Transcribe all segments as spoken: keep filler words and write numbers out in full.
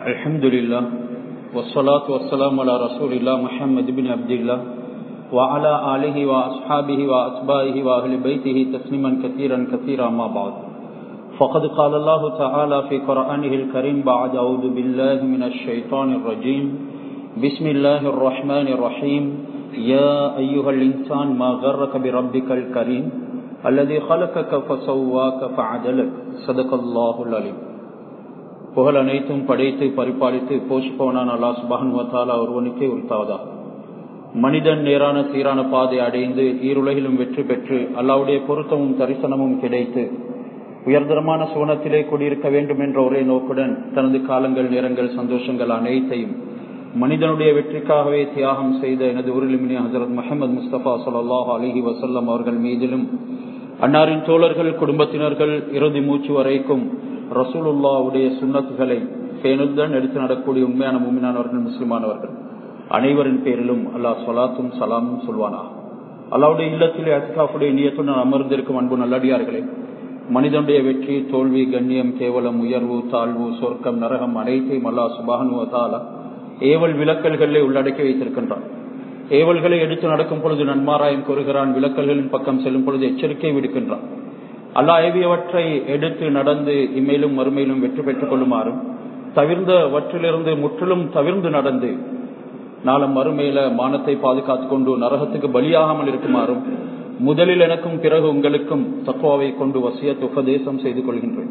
Alhamdulillah, wassalatu wassalamu ala rasulillah Muhammad ibn Abdullah wa ala alihi wa ashabihi wa atba'ihi wa ahli baytihi tasliman kathiran kathira ma ba'd. Faqad qala Allah ta'ala fi Qur'anihi al-Karim ba'da a'udhu billahi minash shaitanir rajim. Bismillahir rahmanir rahim. Ya ayyuhal insan ma gharraka bi rabbikal karim alladhi khalaqaka fasawwaka fa'adalak. Sadaqallahul alim. புகழ் அனைத்தும் படைத்து பரிபாலித்து போஷிப்பவனான அல்லாஹ் சுப்ஹானஹு வ தஆலா ஒருவனுக்கே உரித்தாவதாக. மனிதன் நேரான சீரான பாதை அடைந்து ஈருலகிலும் வெற்றி பெற்று அல்லாஹ்வுடைய பொருத்தமும் தரிசனமும் கிடைத்து உயர்தரமான சுவனத்திலே குடியிருக்க வேண்டும் என்ற ஒரே நோக்குடன் தனது காலங்கள் நேரங்கள் சந்தோஷங்கள் அனைத்தையும் மனிதனுடைய வெற்றிக்காகவே தியாகம் செய்த எனது உருளிமினி ஹஜரத் முஹம்மது முஸ்தபா ஸல்லல்லாஹு அலைஹி வஸல்லம் அவர்கள் மீதிலும் அன்னாரின் தோழர்கள் குடும்பத்தினர்கள் இறுதி மூச்சு வரைக்கும் ரசூலுல்லாஹ்வுடைய சுன்னத்துகளை பேணுதல் எடுத்து நடக்கூடிய உண்மையான முஃமினானவர்கள் முஸ்லிமானவர்கள் அனைவரின் பேரிலும் அல்லாஹ் ஸலாத்தும் சலாமும் சொல்வானா. அல்லாஹ்வுடைய இல்லத்திலே இத்காஃபுடைய நியத்துடன் அமர்ந்திருக்கும் அன்பு நல்லடியார்களே, மனிதனுடைய வெற்றி தோல்வி கண்ணியம் கேவலம் உயர்வு தாழ்வு சொர்க்கம் நரகம் அனைத்தையும் அல்லாஹ் சுப்ஹானஹு வ தஆலா ஏவல் விலக்கல்களை உள்ளடக்கி வைத்திருக்கின்றான். ஏவல்களை எடுத்து நடக்கும் பொழுது நன்மாராயம் கூறுகிறான், விலக்கல்களின் பக்கம் செல்லும் பொழுது எச்சரிக்கை விடுக்கின்றான். அல்லாஹ் ஏவியவற்றை எடுத்து நடந்து இம்மையிலும் மறுமையிலும் வெற்றி பெற்றுக் கொள்ளுமாறும் தவிர்ந்தவற்றிலிருந்து முற்றிலும் தவிர்ந்து நடந்து நாளம் மறுமையில மானத்தை பாதுகாத்துக் கொண்டு நரகத்துக்கு பலியாகாமல் இருக்குமாறும் முதலில் எனக்கும் பிறகு உங்களுக்கும் தக்வாவை கொண்டு வசியத் உபதேசம் செய்து கொள்கின்றேன்.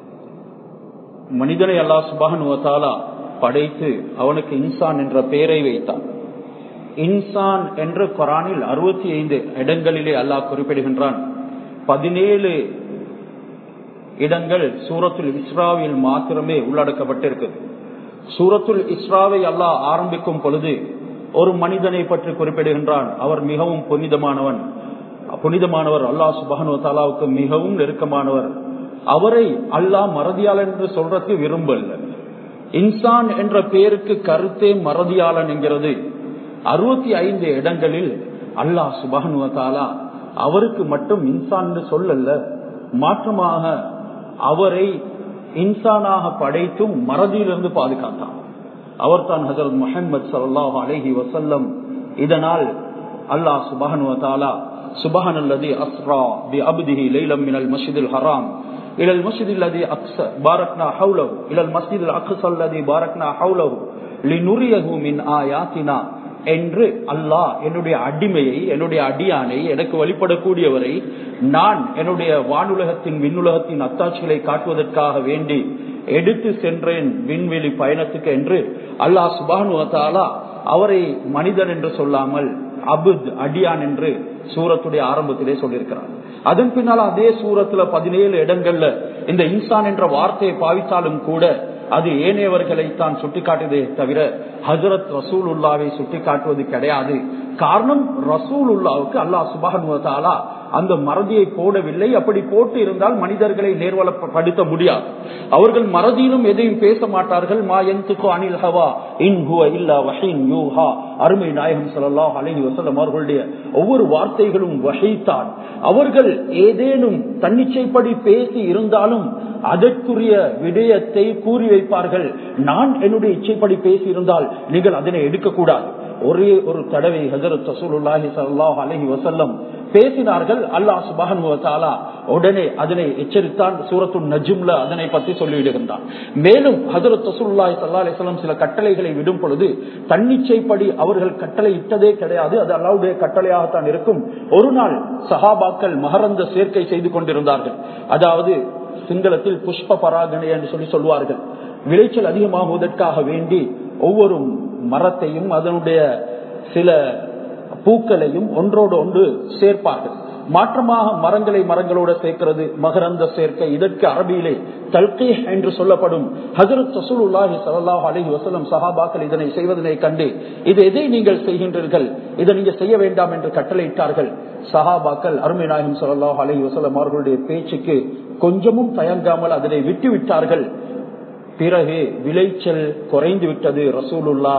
மனிதனை அல்லாஹ் சுப்ஹானஹு வ தஆலா படைத்து அவனுக்கு இன்சான் என்ற பெயரை வைத்தான். இன்சான் என்று குர்ஆனில் அறுபத்தி ஐந்து இடங்களிலே அல்லாஹ் குறிப்பிடுகின்றான். பதினேழு இடங்கள் சூரத்துல் இஸ்ராவில் மாத்திரமே உள்ளடக்கப்பட்டிருக்கிறது. சூரத்துல் இஸ்ராவை அல்லாஹ் ஆரம்பிக்கும் பொழுது ஒரு மனிதனை பற்றி குறிப்பிடுகின்றான். அவர் மிகவும் புனிதமானவன் புனிதமானவர் அல்லாஹ் சுப்ஹானஹு வ தஆலாவுக்கு மிகவும் நெருக்கமானவர். அவரை அல்லாஹ் மறதியாளன் என்று சொல்றதுக்கு விரும்பல. இன்சான் என்ற பெயருக்கு கருத்தே மறதியாளன் என்கிறது. அறுபத்தி ஐந்து இடங்களில் அல்லாஹ் சுப்ஹானஹு வ தஆலா அவருக்கு மட்டும் இன்சான் என்று சொல்லல, மாற்றமாக அவரை இன்சானாக படைத்தும் மறதியிலிருந்து பாதுகாத்தான். அவர் தான் ஹஜரத் முஹம்மது ஸல்லல்லாஹு அலைஹி வஸல்லம். இதனால் அல்லாஹ் சுப்ஹானஹு வ தஆலா சுப்ஹானல்லதி அஸ்ரா பி அப்திஹி லைலம் மினல் மஸ்ஜிதில் ஹராம் இலல் மஸ்ஜிதில் லதி அக்ஸா பாரக்னா ஹவுலஹு இலல் மஸ்ஜிதில் அக்ஸா அல்லதி பாரக்னா ஹவுலஹு லினுரியஹு மின் ஆயாத்தினா என்று அல்லாஹ் என்னுடைய அடிமையை என்னுடைய அடியானை எனக்கு வழிபடக்கூடியவரை நான் என்னுடைய வானுலகத்தின் விண்ணுலகத்தின் அத்தாட்சிகளை காட்டுவதற்காக வேண்டி எடுத்து சென்றேன் விண்வெளி பயணத்துக்கு என்று அல்லாஹ் சுப்ஹானஹு வ தஆலா அவரை மனிதன் என்று சொல்லாமல் அபுத் அடியான் என்று சூரத்துடைய ஆரம்பத்திலே சொல்லியிருக்கிறார். அதன் பின்னால் அதே சூரத்துல பதினேழு இடங்கள்ல இந்த இன்சான் என்ற வார்த்தையை பாவித்தாலும் கூட அது ஏனையவர்களை தான் சுட்டிக்காட்டுதே தவிர ஹஜரத் ரசூலுல்லாவை சுட்டிக்காட்டுவது கிடையாது. காரணம், ரசூலுல்லாவுக்கு அல்லாஹ் சுப்ஹானஹு வ தஆலா அந்த மறதியை போடவில்லை. அப்படி போட்டு இருந்தால் மனிதர்களை நேர்வலப்படுத்த முடியாது. அவர்கள் மறதியிலும் எதையும் பேச மாட்டார்கள். மா யன்துகு அனில் ஹவா இன் ஹுவ இல்லா வஹீன் யூஹா. அருமை நாயகம் ஸல்லல்லாஹு அலைஹி வஸல்லம் அவர்களுடைய ஒவ்வொரு வார்த்தைகளும் வஹீதான். அவர்கள் ஏதேனும் தன்னிச்சைப்படி பேசி இருந்தாலும் அதற்குரிய விடயத்தை கூறி வைப்பார்கள். நான் என்னுடைய இச்சைப்படி பேசி இருந்தால் நீங்கள் அதனை எடுக்கக்கூடாது. ஒரே ஒரு தடவை ஹஜரத் ரசூலுல்லாஹி ஸல்லல்லாஹு அலைஹி வஸல்லம் பேசினார்கள். அல்லாஹ் சுப்ஹானஹு வ தஆலா உடனே அதனை எச்சரித்தான். சூரத்துன் நஜ்ம்ல அதனை பற்றி சொல்லிவிடுகின்றான். மேலும் ஹஜரத் ரசூலுல்லாஹி ஸல்லல்லாஹு அலைஹி வஸல்லம் சில கட்டளைகளை விடும் பொழுது தன்னிச்சைப்படி அவர்கள் கட்டளை இட்டதே கிடையாது. அது அல்லாஹ்வுடைய கட்டளையாகத்தான் இருக்கும். ஒரு நாள் சஹாபாக்கள் மகரந்த சேர்க்கை செய்து கொண்டிருந்தார்கள். அதாவது சிங்களத்தில் புஷ்ப பராகணை என்று சொல்லி சொல்வார்கள். விளைச்சல் அதிகமாகுவதற்காக வேண்டி ஒவ்வொரு மரத்தையும் அதனுடைய சில பூக்களையும் ஒன்றோடு ஒன்று சேர்ப்பார்கள். மாற்றமாக மரங்களை மரங்களோடு சேர்க்கிறது மகரந்த சேர்க்கை. இதற்கு அரபியிலே தல்கீஹ் என்று சொல்லப்படும். ஹஜரத் ரசூலுல்லாஹி ஸல்லல்லாஹு அலைஹி வஸல்லம் சஹாபாக்கள் இதனை செய்வதனை கண்டு, இது எதை நீங்கள் செய்கின்றீர்கள், இதை நீங்க செய்ய வேண்டாம் என்று கட்டளையிட்டார்கள். சஹாபாக்கள் அருமை நாயகம் ஸல்லல்லாஹு அலைஹி வஸல்லம் அவர்களுடைய பேச்சுக்கு கொஞ்சமும் தயங்காமல் அதனை விட்டு விட்டார்கள். பிறகு விளைச்சல் குறைந்து விட்டது. ரசூலுல்லாஹ்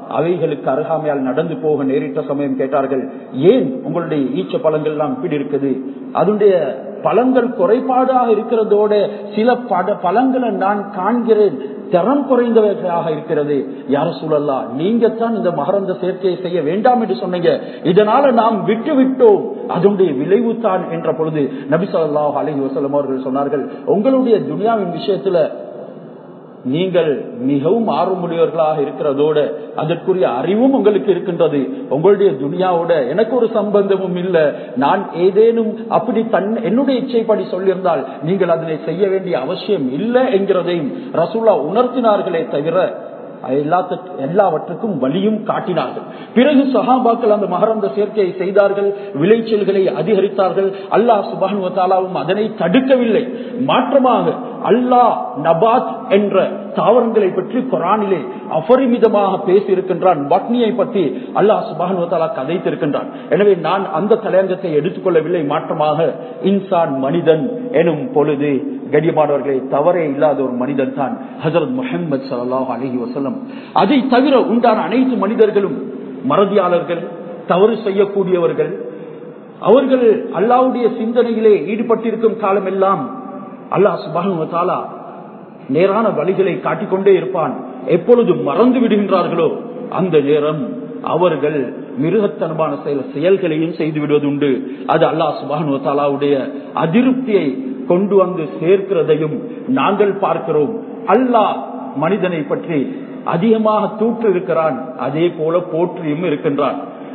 அவைகளுக்கு அருகாமையால் நடந்து போக நேரிட்ட சமயம் கேட்டார்கள், ஏன் உங்களுடைய ஈச்ச பழங்கள் எல்லாம் இப்படி இருக்குது? அதனுடைய பழங்கள் குறைபாடாக இருக்கிறதோட சில பட பழங்களை நான் காண்கிறேன் தரம் குறைந்தவர்களாக இருக்கிறது. யார சூழல்லா, நீங்க தான் இந்த மகரந்த சேர்க்கையை செய்ய வேண்டாம் என்று சொன்னீங்க, இதனால நாம் விட்டு விட்டோம், அதனுடைய விளைவு தான் என்ற பொழுது நபி ஸல்லல்லாஹு அலைஹி வஸல்லம் அவர்கள் சொன்னார்கள், உங்களுடைய துனியாவின் விஷயத்துல நீங்கள் மிகவும் ஆர்வமுடையவர்களாக இருக்கிறதோட அதற்குரிய அறிவும் உங்களுக்கு இருக்கின்றது. உங்களுடைய துனியாவோட எனக்கு ஒரு சம்பந்தமும் இல்லை. நான் ஏதேனும் அப்படி தன் என்னுடைய இச்சைப்படி சொல்லியிருந்தால் நீங்கள் அதனை செய்ய வேண்டிய அவசியம் இல்லை என்கிறதையும் ரசூலா உணர்த்தினார்களே தவிர எல்லாவற்றுக்கும் வழியும் காட்டினார்கள். பிறகு சஹாபாக்கள் அந்த மகரந்த சேர்க்கையை செய்தார்கள், விளைச்சல்களை அதிகரித்தார்கள். அல்லாஹ் சுப்ஹானஹு வ தஆலாவும் அதனை தடுக்கவில்லை. மாற்றமாக அல்லாஹ் நபாத் என்ற தாவரங்களை பற்றி குர்ஆனிலே அபரிமிதமாக பேசி இருக்கின்றான். பட்னியை பற்றி அல்லாஹ் சுப்ஹானஹு வ தஆலா கதைத்திருக்கின்றான். எனவே நான் அந்த தலையங்கத்தை எடுத்துக்கொள்ளவில்லை. மாற்றமாக இன்சான் மனிதன் எனும் பொழுது கண்ணியமானவர்களே தவறே இல்லாத ஒரு மனிதன் தான் ஹஜ்ரத் முஹம்மது ஸல்லல்லாஹு அலைஹி வஸல்லம். அதை தவிர உண்டான அனைத்து மனிதர்களும் மறதியாளர்கள், தவறு செய்யக்கூடியவர்கள். அவர்கள் அல்லாஹ்வுடைய சிந்தனையிலே ஈடுபட்டிருக்கும் காலம் எல்லாம் அல்லாஹ் சுப்ஹானஹு வ தஆலா நேரான வழிகளை காட்டிக்கொண்டே இருப்பான். எப்பொழுது மறந்து விடுகின்றார்களோ அந்த நேரம் அவர்கள் மிருகத்தனமான செயல்களையும் செய்து விடுவதுண்டு. அது அல்லாஹ் சுப்ஹானஹு வ தஆலாவுடைய அதிருப்தியை கொண்டு வந்து சேர்க்கிறதையும் நாங்கள் பார்க்கிறோம். அல்லாஹ் மனிதனை பற்றி அதிகமாக தூற்று இருக்கிறான், அதே போல போற்றியும் இருக்கின்றான்.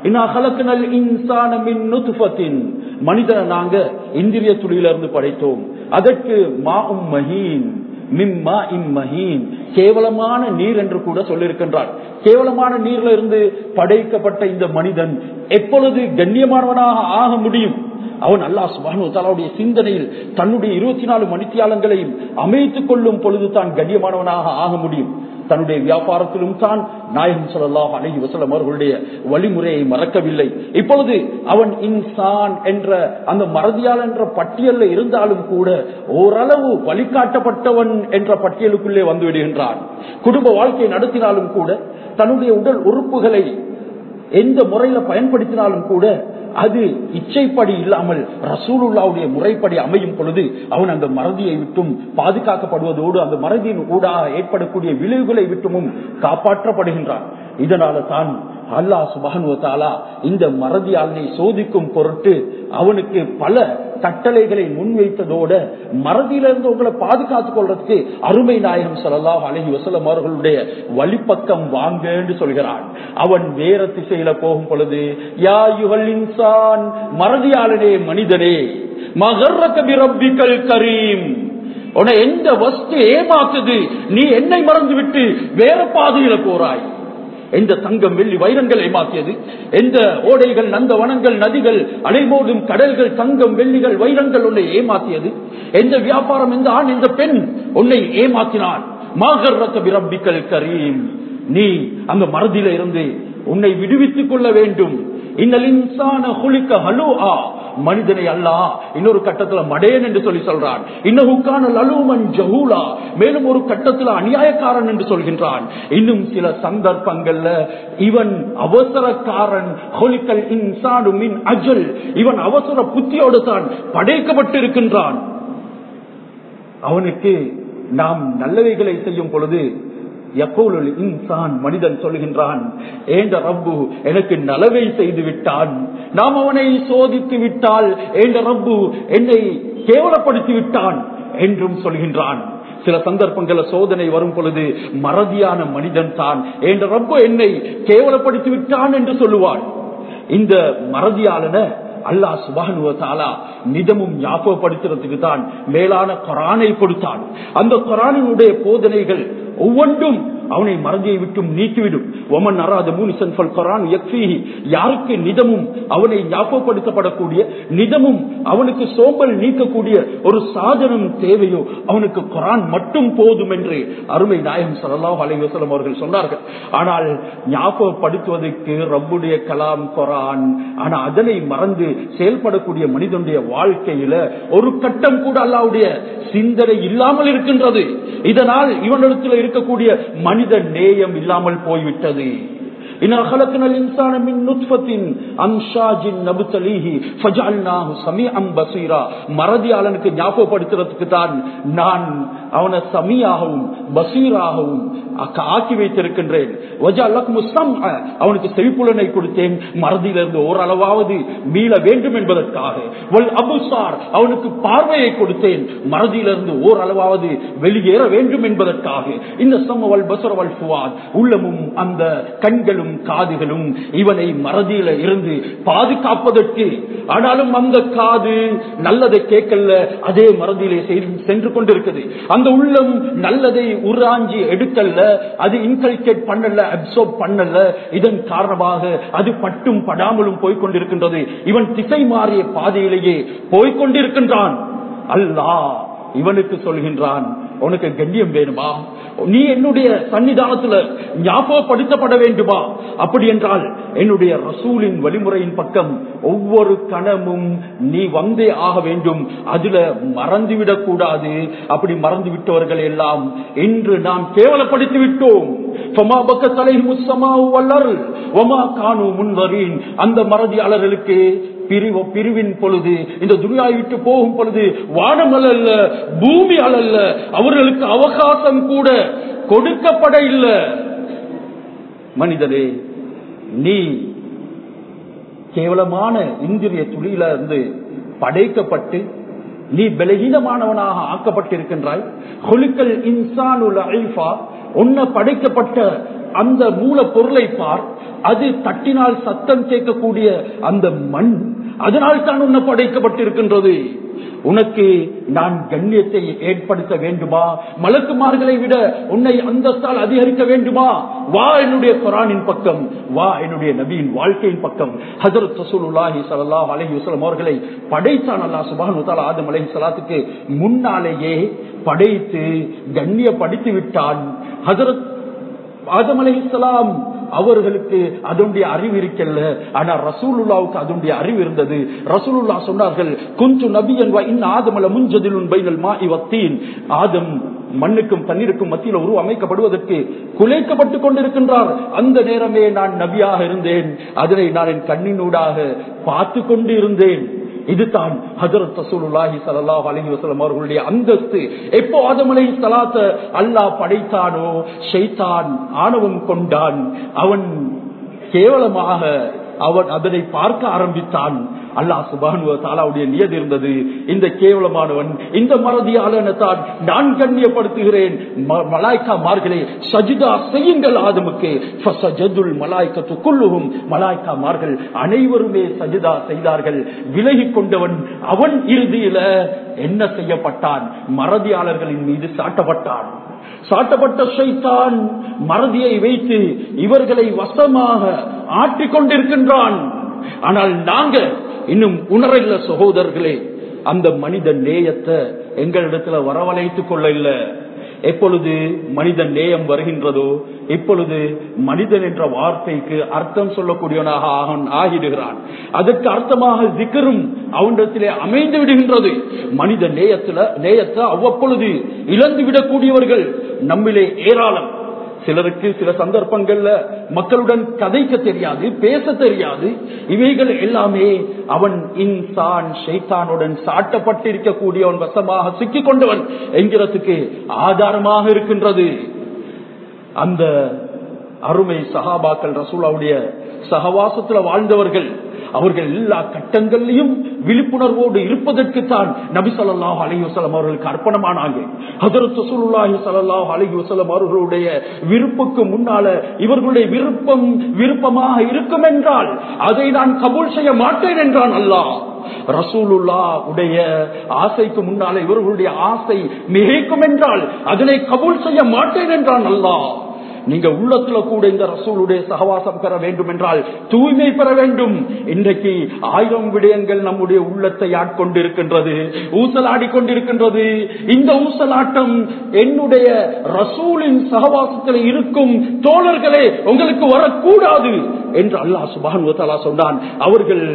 மனிதனை நாங்க இந்திரிய துளியிலிருந்து படைத்தோம், அதற்கு மாஉம் மஹீன் மிம்மா இம்மஹீன், கேவலமான நீர் என்று கூட சொல்லியிருக்கின்றார். கேவலமான நீர்ல இருந்து படைக்கப்பட்ட இந்த மனிதன் எப்பொழுது கண்ணியமானவனாக ஆக முடியும்? அவன் அல்லாஹ் சுப்ஹானஹு வ தஆலாவுடைய சிந்தனையில் தன்னுடைய இருபத்தி நாலு மணித்தியாலங்களையும் அமைத்துக் கொள்ளும் பொழுது தான் கண்ணியமானவனாக ஆக முடியும். தன்னுடைய வியாபாரத்திலும் தான் நாயகம் ஸல்லல்லாஹு அலைஹி வஸல்லம் அவர்களுடைய வழிமுறையை மறக்கவில்லை. இப்பொழுது அவன் இன்சான் என்ற அந்த மறதியால் என்ற பட்டியலில் இருந்தாலும் கூட ஓரளவு வழிகாட்டப்பட்டவன் என்ற பட்டியலுக்குள்ளே வந்து விடுகின்றான். குடும்ப வாழ்க்கையை நடத்தினாலும் கூட தன்னுடைய உடல் உறுப்புகளை எந்த முறையில பயன்படுத்தினாலும் கூட அது இச்சைப்படி இல்லாமல் ரசூலுல்லாஹ்வுடைய முறைப்படி அமையும் பொழுது அவன் அந்த மறதியை விட்டும் பாதுகாக்கப்படுவதோடு அந்த மறதியின் ஊடாக ஏற்படக்கூடிய விளைவுகளை விட்டும் காப்பாற்றப்படுகின்றான். இதனால தான் அல்லாஹ் சுப்ஹானஹு வ தஆலா இந்த மறதியாளனை சோதிக்கும் பொருட்டு அவனுக்கு பல கட்டளைகளை முன்வைத்ததோட மறதியிலிருந்து உங்களை பாதுகாத்துக் கொள்றதுக்கு அருமை நாயகம் ஸல்லல்லாஹு அலைஹி வஸல்லம் அவர்களுடைய வழிப்பக்கம் வாங்க என்று சொல்கிறான். அவன் வேற திசையில போகும் பொழுது, யா அய்யுஹல் இன்சான், மறதியாளனே மனிதனே, மகர்ரக பிரப்பிக்கல் கரீம், உன்னை எந்த வஸ்து ஏமாத்துது, நீ என்னை மறந்து விட்டு வேற பாதையில போறாய். எந்த தங்கம் வெள்ளி வைரங்கள் ஏமாத்தியது? எந்த ஓடைகள், நந்த வனங்கள், நதிகள், அலைமோதும் கடல்கள், தங்கம் வெள்ளிகள் வைரங்கள் உன்னை ஏமாத்தியது? எந்த வியாபாரம், எந்த ஆண், எந்த பெண் உன்னை ஏமாத்தினான்? மகர்ரக பிரப்பிக்கல் கரீம், நீ அந்த மறதியில இருந்து உன்னை விடுவித்துக் கொள்ள வேண்டும். இன்னல் இன்சான குலிக ஹலூஆ, மனிதனை அல்லாஹ் இன்னொரு கட்டத்துல மடேன் என்று சொல்லி சொல்றான். இன்னஹுக்கான லலூமன் ஜஹூலா, மேலும் ஒரு கட்டத்துல அநியாயக்காரன் என்று சொல்கின்றான். இன்னும் சில சந்தர்ப்பங்கள்ல இவன் அவசரக்காரன். குலிகல் இன்சானு மின் அஜல், இவன் அவசர புத்தியோடு தான் படைக்கப்பட்டிருக்கின்றான். அவனுக்கு நாம் நல்லவைகளை செய்யும் பொழுது யகூலுல் இன்சான், மனிதன் சொல்கின்றான், ஏண்ட ரப்பு எனக்கு நலவை செய்து விட்டான். நாம் அவனை சோதித்து விட்டால் ஏண்ட ரப்பு என்னை கேவலப்படுத்தி விட்டான் என்றும் சொல்கின்றான். சில சந்தர்ப்பங்கள சோதனை வரும் பொழுது மறதியான மனிதன் தான் ஏண்ட ரப்பு என்னை கேவலப்படுத்தி விட்டான் என்று சொல்லுவான். இந்த மறதியாளன அல்லாஹ் சுப்ஹானஹு வ தஆலா நிதமும் ஞாபகப்படுத்துறதுக்கு தான் மேலான குர்ஆனை கொடுத்தான். அந்த குர்ஆனினுடைய போதனைகள் ஒவ்வொன்றும் அவனை மறதியை விட்டும் நீக்கிவிடும். ஒமன் அராத மூனிசன் ஃபல் குர்ஆன் யக்ஃபீஹி, யாருக்கு நிதமும் அவனை ஞாபகப்படுத்தப்படக்கூடிய நிதமும் அவனுக்கு சோம்பல் நீக்கக்கூடிய ஒரு சாதனம் தேவையோ அவனுக்கு குர்ஆன் மட்டும் போதும் என்று அருமை நாயகம் ஸல்லல்லாஹு அலைஹி வஸல்லம் அவர்கள் சொன்னார்கள். ஆனால் ஞாபகப்படுத்துவதற்கு ரப்புடைய கலாம் குர்ஆன். ஆனா அதனை மறந்து செயல்படக்கூடிய மனிதனுடைய வாழ்க்கையில ஒரு கட்டம் கூட அல்லாஹ்வுடைய சிந்தனை இல்லாமல் இருக்கின்றது. இதனால் இவனிடத்தில் இருக்கக்கூடிய மனித நேயம் இல்லாமல் போய்விட்டது. இன்னா خلقنا الانسان من نطفة امشاج نبتليه فجعلناه سميعا بصيرا. மறதியாளனுக்கு ஞாபகப்படுத்துறதுக்கு தான் நான் அவனை சமியாகவும் பசீராகவும் ஆக்கி வைத்திருக்கின்றேன். அவனுக்கு செவிப்புலனை கொடுத்தேன், மறதியிலிருந்து ஓரளவாவது மீள வேண்டும் என்பதற்காக. அவனுக்கு பார்வையை கொடுத்தேன், மறதியிலிருந்து ஓரளவாவது வெளியேற வேண்டும் என்பதற்காக. இந்த சமவல் பசரவல் ஃபுவாத், உள்ளமும் அந்த கண்களும் காதுகளும் இவனை மறதியில இருந்து பாதுகாப்பதற்கு. ஆனாலும் அந்த காது நல்லதை கேட்கல, அதே மறதியிலே சென்று கொண்டிருக்குது. அந்த உள்ளம் நல்லதை உராஞ்சி எடுக்கல்ல, அது இன்கல்கேட் பண்ணல, அப்சர்வ் பண்ணல. இதன் காரணமாக அது பட்டும் படாமலும் போய்கொண்டிருக்கின்றது. இவன் திசை மாறிய பாதையிலேயே போய்கொண்டிருக்கின்றான். அல்லாஹ் இவனுக்கு சொல்கின்றான், உனக்கு கண்ணியம் வேணுமா? நீ என்னுடைய சன்னிதானத்துல ஞாபகப்படுத்தப்பட வேண்டுமா? அப்படி என்றால் என்னுடைய ரசூலின் வழிமுறையின் பக்கம் ஒவ்வொரு கணமும் நீ வந்தே ஆக வேண்டும். அதுல மறந்துவிடக் கூடாது. அப்படி மறந்து விட்டவர்கள் எல்லாம் இன்று நாம் கேவலப்படுத்தி விட்டோம். அந்த மறதியாளர்களுக்கு பிரிவு பிரிவின் பொழுது, இந்த துனியாவை விட்டு போகும் பொழுது வானம் அல்ல பூமி அல்ல, அவர்களுக்கு அவகாசம் கூட கொடுக்கப்பட இல்லை. மனிதனே, நீ கேவலமான இந்திரிய துளியில இருந்து படைக்கப்பட்டு நீ பலகீனமானவனாக ஆக்கப்பட்டிருக்கின்றாய். ஹுலிகல் இன்சானுல் அல்ஃபா, உன்னை படைக்கப்பட்ட அந்த மூல பொருளை பார். அது தட்டினால் சத்தம் கேட்கக்கூடிய அந்த மண், அதனால் தான் உன்னை படைக்கப்பட்டிருக்கின்றது. உனக்கு நான் கண்ணியத்தை ஏற்படுத்த வேண்டுமா? மலக்குமார்களை விட உன்னை அந்தஸ்தால் அதிகரிக்க வேண்டுமா? வா என்னுடைய குர்ஆனின் பக்கம், வா என்னுடைய நபியின் வாழ்க்கையின் பக்கம். ஹஜ்ரத் ரசூலுல்லாஹி ஸல்லல்லாஹு அலைஹி வஸல்லம் அவர்களை படைத்தான் அல்லாஹ் சுப்ஹானஹு வ தஆலா ஆதம் அலைஹிஸ்ஸலாத்துக்கு முன்னாலேயே படைத்து கண்ணியப்படுத்தி விட்டான். ஹஜ்ரத் ஆதம் அலைஹிஸ்ஸலாம் அவர்களுக்கு அதனுடைய அறிவு இருக்கல்ல, ஆனா ரசூலுல்லாவுக்கு அதனுடைய அறிவு இருந்தது. ரசூலுல்லாஹ் சொன்னார்கள், குன்து நபியன் வ இன் ஆதம் லமுன்ஜதிலுன் பைனல் மாஇ வத்தீன். ஆதம் மண்ணுக்கும் தண்ணீருக்கும் மத்தியில் உருவ அமைக்கப்படுவதற்கு குலைக்கப்பட்டுக் கொண்டிருக்கின்றார். அந்த நேரமே நான் நபியாக இருந்தேன். அதனை நான் என் கண்ணினூடாக பார்த்து கொண்டு இருந்தேன். இதுதான் ஹஜ்ரத் ரசூலுல்லாஹி ஸல்லல்லாஹு அலைஹி வஸல்லம் அவர்களுடைய அந்தஸ்து. எப்போ ஆதம் அலைஹிஸ்ஸலாத்த அல்லாஹ் படைத்தானோ, ஷைத்தான் ஆணவம் கொண்டான். அவன் கேவலமாக அவன் அதனை பார்க்க ஆரம்பித்தான். அல்லாஹ் சுப்ஹானஹு வ தஆலாவுடைய நியதி இருந்தது, இந்த கேவலமானவன், இந்த மறதியாளனை தான் நான் கண்ணியப்படுத்துகிறேன். மலாய்க்காமார்களே சஜிதா செய்யுங்கள் ஆதமுக்கு. ஃபஸஜதுல் மலாய்கத்து குல்லுஹும், மலாய்க்காமார்கள் அனைவருமே சஜிதா செய்தார்கள். விலகி கொண்டவன் அவன் இறுதியில என்ன செய்யப்பட்டான்? மறதியாளர்களின் மீது சாட்டப்பட்டான். சாட்டப்பட்ட ஷைத்தான் மறதியை வைத்து இவர்களை வசமாக ஆட்டிக் கொண்டிருக்கின்றான். ஆனால் நாங்க இன்னும் உணரல சகோதரர்களே, அந்த மனித நேயத்தை எங்களிடத்துல வரவழைத்துக் கொள்ள இல்லை. எப்பொழுது மனித நேயம் வருகின்றதோ இப்பொழுது மனிதன் என்ற வார்த்தைக்கு அர்த்தம் சொல்லக்கூடியவனாக அவன் ஆகிடுகிறான். அதற்கு அர்த்தமாக திக்ரும் அவனிடத்திலே அமைந்து விடுகின்றது. மனித நேயத்துல நேயத்தை அவ்வப்பொழுது இழந்து விடக்கூடியவர்கள் நம்மிலே ஏராளம். சிலருக்கு சில சந்தர்ப்பங்கள்ல மக்களுடன் கதைக்க தெரியாது, பேச தெரியாது. இவைகள் எல்லாமே அவன் இன்சான் ஷைத்தானுடன் சாட்டப்பட்டிருக்கக்கூடியவன் வசமாக சிக்கிக் கொண்டவன் என்கிறதுக்கு ஆதாரமாக இருக்கின்றது. அந்த அருமை சஹாபாக்கள், ரசூலுல்லாஹ்வுடைய சஹவாசத்துல வாழ்ந்தவர்கள், அவர்கள் எல்லா கட்டங்களிலும் விழிப்புணர்வோடு இருப்பதற்கு தான் நபி ஸல்லல்லாஹு அலைஹி வஸல்லம் அவர்களுக்கு அர்ப்பணமானாங்க. ஹஜ்ரத் ரசூலுல்லாஹி ஸல்லல்லாஹு அலைஹி வஸல்லம் அவர்களுடைய விருப்புக்கு முன்னால இவர்களுடைய விருப்பம் விருப்பமாக இருக்கும் என்றால் அதை நான் கபூல் செய்ய மாட்டேன் என்றான் அல்லாஹ். ரசூலுல்லாஹ் உடைய ஆசைக்கு முன்னால இவர்களுடைய ஆசை மிகைக்கும் என்றால் அதனை கபூல் செய்ய மாட்டேன் என்றான் அல்லாஹ். நீங்க உள்ளத்துல கூட இந்த ரசூலுடைய சகவாசம் பெற வேண்டும் என்றால் தூய்மை பெற வேண்டும். இன்றைக்கு ஆயிரம் விடயங்கள் நம்முடைய உள்ளத்தை ஆட்கொண்டிருக்கின்றது, ஊசலாடி கொண்டிருக்கின்றது. இந்த ஊசலாட்டம் என்னுடைய ரசூலின் சகவாசத்தில் இருக்கும் தோழர்களே உங்களுக்கு வரக்கூடாது என்று அல்லாஹ் சுப்ஹானஹு வ தஆலா சொன்னான். அவர்கள்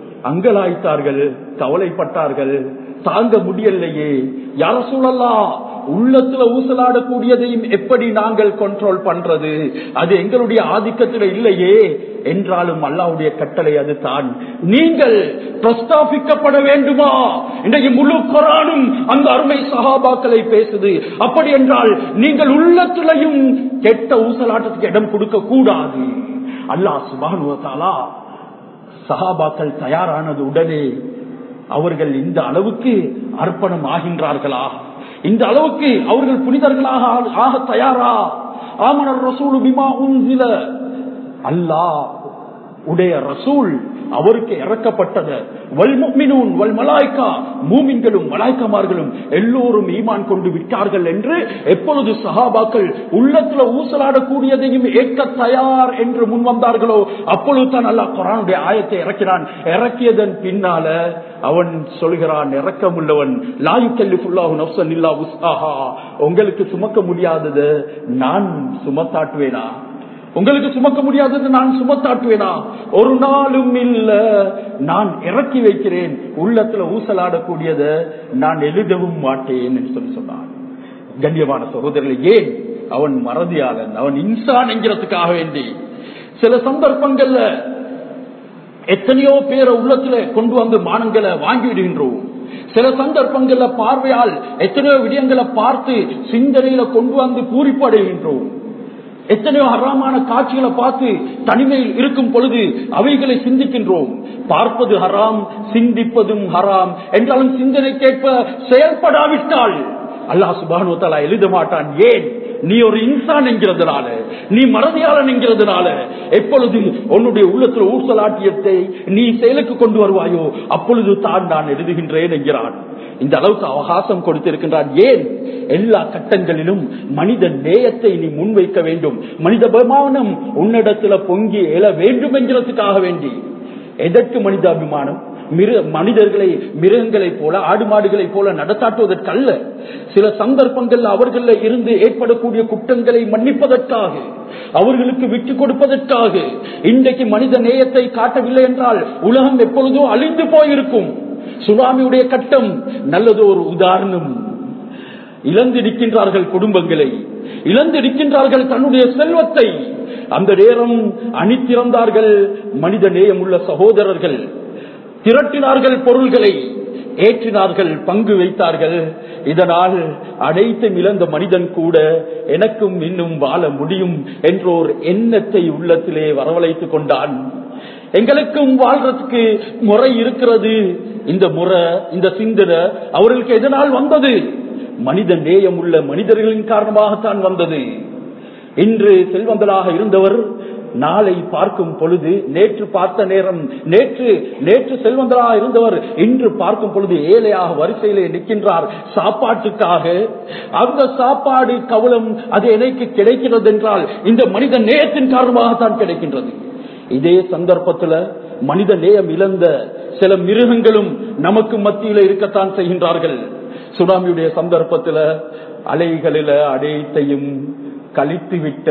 அங்கலாய்த்தார்கள், கவலைப்பட்டார்கள், தாங்க முடியலையே. யா ரசூலல்லாஹ், உள்ளத்துல ஊசலாடக்கூடியதையும் எப்படி நாங்கள் கண்ட்ரோல் பண்றது? அது எங்களுடைய ஆதிக்கத்தில் இல்லையே என்றாலும் அல்லாஹ்வுடைய கட்டளை அது தான். நீங்கள் பிரஸ்தாபிக்கப்பட வேண்டுமா? இன்றைக்கு முழு குர்ஆனும் அந்த அருமை சஹாபாக்களை பேசுது. அப்படி என்றால் நீங்கள் உள்ளத்திலையும் கெட்ட ஊசலாட்டத்துக்கு இடம் கொடுக்க கூடாது. அல்லாஹ் சுப்ஹானஹு வ தஆலா சஹாபாக்கள் தயாரானது உடனே அவர்கள் இந்த அளவுக்கு அர்ப்பணம் ஆகின்றார்களா? இந்த அளவுக்கு அவர்கள் புனிதர்களாக ஆக தயாரா? ஆமனர் ரசூல் பிமா உன்சில, அல்லாஹ் உடைய ரசூல் அவருக்கு இறக்கப்பட்டது. வல் முஃமினூன் வல் மலாயிகா, மூமின்களும் மலாயிகமார்களும் எல்லோரும் ஈமான் கொண்டு விட்டார்கள் என்று எப்பொழுது சஹாபாக்கள் உள்ளத்துல ஊசலாடக்கூடியதையும் ஏற்க தயார் என்று முன் வந்தார்களோ அப்பொழுது தான் அல்லாஹ் குர்ஆனுடைய ஆயத்தை இறக்கினான். இறக்கியதன் பின்னால அவன் சொல்கிறான், இறக்கமுள்ளவன் லா யுகல்லிஃபுல்லாஹு நஃப்ஸன் இல்லா வுஸ்ஆஹா, உங்களுக்கு சுமக்க முடியாதது நான் சுமத்தாட்டுவேனா? உங்களுக்கு சுமக்க முடியாதது நான் சுமத்தாட்டுவேனா? ஒரு நாளும் இல்ல, நான் இறக்கி வைக்கிறேன். உள்ளத்துல ஊசலாடக்கூடியத நான் எழுதவும் மாட்டேன் என்று சொல்லி சொன்னான். கண்ணியமான சகோதரர்கள், ஏன் அவன் மறதியாளன், அவன் இன்சான் என்கிறதுக்காக வேண்டி சில சந்தர்ப்பங்கள்ல எத்தனையோ பேரை உள்ளத்துல கொண்டு வந்து மானங்களை வாங்கி விடுகின்றோம். சில சந்தர்ப்பங்கள்ல பார்வையால் எத்தனையோ விடயங்களை பார்த்து சிந்தனையில கொண்டு வந்து பூரிப்படைகின்றோம். எத்தனையோ ஹராமான காட்சிகளை பார்த்து தனிமையில் இருக்கும் பொழுது அவைகளை சிந்திக்கின்றோம். பார்ப்பது ஹராம், சிந்திப்பதும் ஹராம் என்றாலும் சிந்தனைக்கேற்ப செயல்படாவிட்டால் அல்லாஹ் சுப்ஹானஹு வ தஆலா எழுத மாட்டான். ஏன்? நீ ஒரு இன்சான் என்கிறதுனால, நீ மறதியாளன் என்கிறதுனால. எப்பொழுது உன்னுடைய உள்ளத்துல ஊசலாட்டியத்தை நீ செயலுக்கு கொண்டு வருவாயோ அப்பொழுது தான் நான் எழுதுகின்றேன் என்கிறான். இந்த அளவுக்கு அவகாசம் கொடுத்திருக்கின்றான். ஏன்? எல்லா கட்டங்களிலும் மனித நேயத்தை நீ முன்வைக்க வேண்டும். மனித அபிமானம் உன்னிடத்துல பொங்கி எழ வேண்டும் என்கிறதுக்காக வேண்டி. எதற்கு மனித அபிமானம்? மனிதர்களை மிருகங்களை போல, ஆடு மாடுகளை போல நடத்தாட்டுவதற்கல்ல. சில சந்தர்ப்பங்கள் அவர்கள் இருந்து ஏற்படக்கூடிய குற்றங்களை மன்னிப்பதற்காக, அவர்களுக்கு விட்டு கொடுப்பதற்காக. இன்றைக்கு மனித நேயத்தை காட்டவில்லை என்றால் உலகம் எப்பொழுதோ அழிந்து போயிருக்கும். சுனாமியுடைய கட்டம் நல்லது ஒரு உதாரணம். இழந்திருக்கின்றார்கள் குடும்பங்களை, இழந்திருக்கின்றார்கள் தன்னுடைய செல்வத்தை. அந்த நேரம் அணிதிரந்தார்கள் மனித நேயம் உள்ள சகோதரர்கள், திரட்டினார்கள் பொருள்களை, ஏற்றினார்கள், பங்கு வைத்தார்கள். இதனால் அனைத்து இழந்த மனிதன் கூட எனக்கும் இன்னும் வாழ முடியும் என்றோர் எண்ணத்தை உள்ளத்திலே வரவழைத்துக் கொண்டான். எங்களுக்கும் வாழ்றதுக்கு முறை இருக்கிறது. இந்த முறை, இந்த சிந்தனை அவர்களுக்கு எதனால் வந்தது? மனித நேயம் உள்ள மனிதர்களின் காரணமாகத்தான் வந்தது. இன்று செல்வந்தலாக இருந்தவர் நாளை பார்க்கும் பொழுது, நேற்று பார்த்த நேரம் நேற்று நேற்று செல்வந்தராக இருந்தவர் இன்று பார்க்கும் பொழுது ஏழையாக வரிசையிலே நிற்கின்றார் சாப்பாட்டுக்காக. அந்த சாப்பாடு கவலம் அது எனக்கு கிடைக்கிறது என்றால் இந்த மனித நேயத்தின் காரணமாகத்தான் கிடைக்கின்றது. இதே சந்தர்ப்பத்தில் மனித நேயம் இழந்த சில மிருகங்களும் நமக்கு மத்தியில இருக்கத்தான் செய்கின்றார்கள். சுனாமியுடைய சந்தர்ப்பத்தில் அலைகளில அனைத்தையும் கழித்துவிட்ட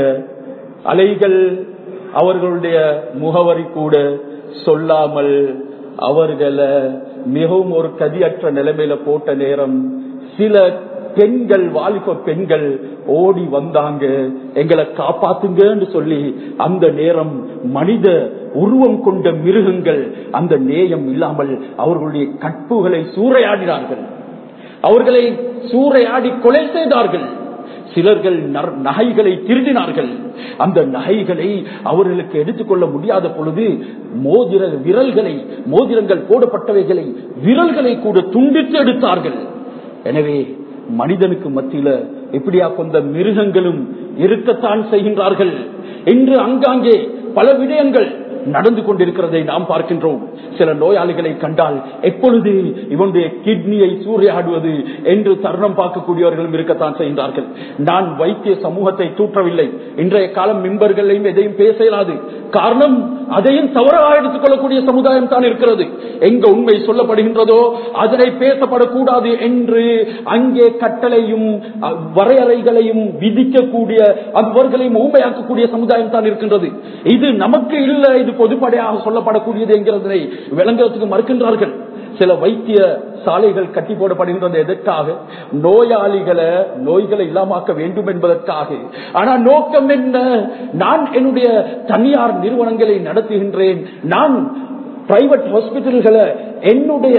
அலைகள் அவர்களுடைய முகவரி கூட சொல்லாமல் அவர்களை மிகவும் ஒரு கதியற்ற நிலைமையில போட்ட நேரம் சில பெண்கள், வாலிப பெண்கள் ஓடி வந்தாங்க, எங்களை காப்பாத்துங்கன்னு சொல்லி. அந்த நேரம் மனித உருவம் கொண்ட மிருகங்கள் அந்த நேயம் இல்லாமல் அவர்களுடைய கற்புகளை சூறையாடினார்கள், அவர்களை சூறையாடி கொலை செய்தார்கள். சிலர்கள் நகைகளை திருடினார்கள். அந்த நகைகளை அவர்களுக்கு எடுத்துக்கொள்ள முடியாத பொழுது மோதிர விரல்களை, மோதிரங்கள் போடப்பட்டவைகளை விரல்களை கூட துண்டித்து எடுத்தார்கள். எனவே மனிதனுக்கு மத்தியில எப்படியா கொண்ட மிருகங்களும் இருக்கத்தான் செய்கின்றார்கள். இன்று அங்காங்கே பல விடயங்கள் நடந்து கொண்டிருக்கிறதை நாம் பார்க்கின்றோம். சில நோயாளிகளை கண்டால் எப்பொழுது இவனுடைய கிட்னியை சூறையாடுவது என்று தருணம் பார்க்கக்கூடியவர்களும் இருக்கத்தான் செய்கின்றார்கள். நான் வைத்திய சமூகத்தை தூற்றவில்லை. இன்றைய காலம் மிம்பர்களையும் எதையும் பேச இயலாது. காரணம், அதையும் தவறாக எடுத்துக் கொள்ளக்கூடிய சமுதாயம் தான் இருக்கிறது. எங்க உண்மை சொல்லப்படுகின்றதோ அதனை பேசப்படக்கூடாது என்று அங்கே கட்டளையும் வரையறைகளையும் விதிக்கக்கூடிய, அவர்களையும் ஊமையாக்கக்கூடிய சமுதாயம் தான் இருக்கின்றது. இது நமக்கு இல்லை, இது பொதுப்படையாக சொல்லப்படக்கூடியது என்கிறதை விளங்குறதுக்கு மறுக்கின்றார்கள். சில வைத்திய சாலைகள் கட்டி போடப்படுகின்றது. எதற்காக? நோயாளிகளை நோய்களை இல்லாமக்க வேண்டும் என்பதற்காக. ஆனால் நோக்கம் என்ன? நான் என்னுடைய தனியார் நிறுவனங்களை நடத்துகின்றேன், நான் பிரைவேட் ஹாஸ்பிட்டல்களை என்னுடைய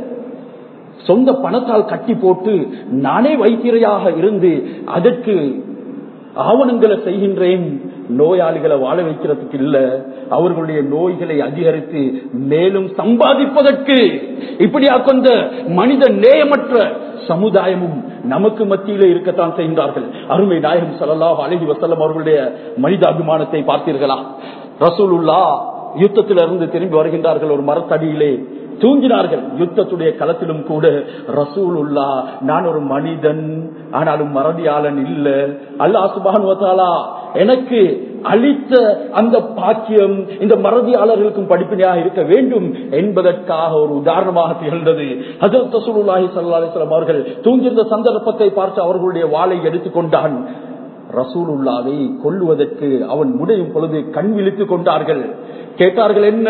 சொந்த பணத்தால் கட்டி போட்டு நானே வைத்தியராக இருந்து அதற்கு ஆவணங்களை செய்கின்றேன். நோயாளிகளை வாழ வைக்கிறதுக்கு இல்ல, அவர்களுடைய நோய்களை அதிகரித்து மேலும் சம்பாதிப்பதற்கு. இப்படியா கொண்ட மனித நேயமற்ற சமுதாயமும் நமக்கு மத்தியிலே இருக்கத்தான் செய்கின்றார்கள். அருமை நாயகம் ஸல்லல்லாஹு அலைஹி வஸல்லம் அவர்களுடைய மனிதாபிமானத்தை பார்த்தீர்களா? ரசூலுல்லாஹ் யுத்தத்திலிருந்து திரும்பி வருகின்றார்கள், ஒரு மரத்தடியிலே தூங்கினார்கள். யுத்தத்துடைய களத்திலும் கூட ரசூலுல்லாஹ் நான் ஒரு மனிதன், ஆனாலும் மறதியாளன் இல்ல, அல்லாஹ் சுப்ஹானஹு வ தஆலா எனக்கு அளித்த அந்த பாக்கியம் இந்த மறதியாளர்களுக்கும் படிப்பினையாக இருக்க வேண்டும் என்பதற்காக ஒரு உதாரணமாக திகழ்ந்தது. ஹஜ்ரத் ரசூலுல்லாஹி ஸல்லல்லாஹு அலைஹி வஸல்லம் அவர்கள் தூங்கியிருந்த சந்தர்ப்பத்தை பார்த்து அவர்களுடைய வாளை எடுத்துக்கொண்டான். ரசூலுல்லாஹை கொல்லுவதற்கு அவன் முடையும் பொழுது கண் விழித்துக் கொண்டார்கள். கேட்டார்கள், என்ன?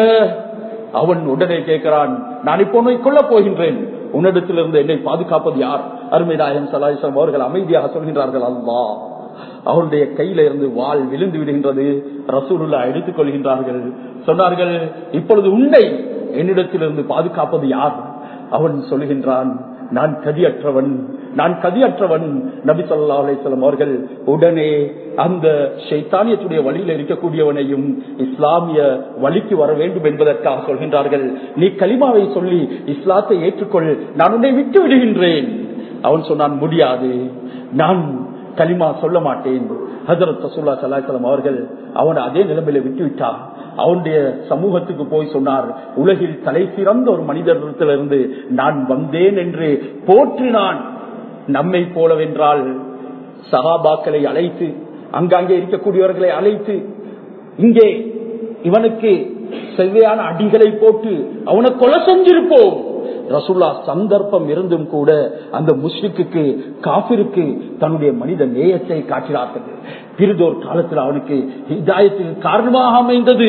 அவன் உடனே கேட்கிறான், நான் இப்போ உன்னை கொல்ல போகின்றேன், உன்னிடத்திலிருந்து என்னை பாதுகாப்பது யார்? அருமை நாயகம் ஸல்லல்லாஹு அலைஹி வஸல்லம் அவர்கள் அமைதியாக சொல்கின்றார்கள், அல்லாஹ். அவருடைய கையில இருந்து வாள் விழுந்து விடுகின்றது. ரசூலுல்லாஹ் எடுத்துக் கொள்கின்றார்கள். சொன்னார்கள், இப்பொழுது உன்னை என்னிடத்திலிருந்து பாதுகாப்பது யார்? அவன் சொல்கின்றான், நான் கதியற்றவன், நான் கதியற்றவன். நபி ஸல்லல்லாஹு அலைஹி வஸல்லம் அவர்கள் உடனே அந்த ஷைத்தானியத்துடைய வழியில் இருக்கக்கூடியவனையும் இஸ்லாமிய வழிக்கு வர வேண்டும் என்பதற்காக சொல்கின்றார்கள், நீ கலிமாவை சொல்லி இஸ்லாத்தை ஏற்றுக்கொள், நான் உன்னை விட்டு விடுகின்றேன். அவன் சொன்னான், முடியாது, நான் கலிமா சொல்ல மாட்டேன். ஹஜ்ரத் ரசூலுல்லாஹி ஸல்லல்லாஹு அலைஹி வஸல்லம் அவர்கள் அவனை அதே நிலைமையில விட்டுவிட்டார். அவனுடைய சமூகத்துக்கு போய் சொன்னார், உலகில் தலை சிறந்த ஒரு மனிதரிடத்திலிருந்து நான் வந்தேன் என்று போற்றினான். நம்மை போலவென்றால் சஹாபாக்களை அழைத்து, அங்கங்கே இருக்கக்கூடியவர்களை அழைத்து, இங்கே இவனுக்கு செவ்வையான அடிகளை போட்டு அவனை கொலை செஞ்சிருப்போம். ரசூலுல்லா சந்தர்ப்பம் இருந்தும் கூட அந்த முஷ்ரிக்குக்கு, காபிருக்கு தன்னுடைய மனித நேயத்தை காட்டினார்கள். பிரிதோர் காலத்தில் அவனுக்கு ஹிதாயத்துக்கு காரணமாக அமைந்தது.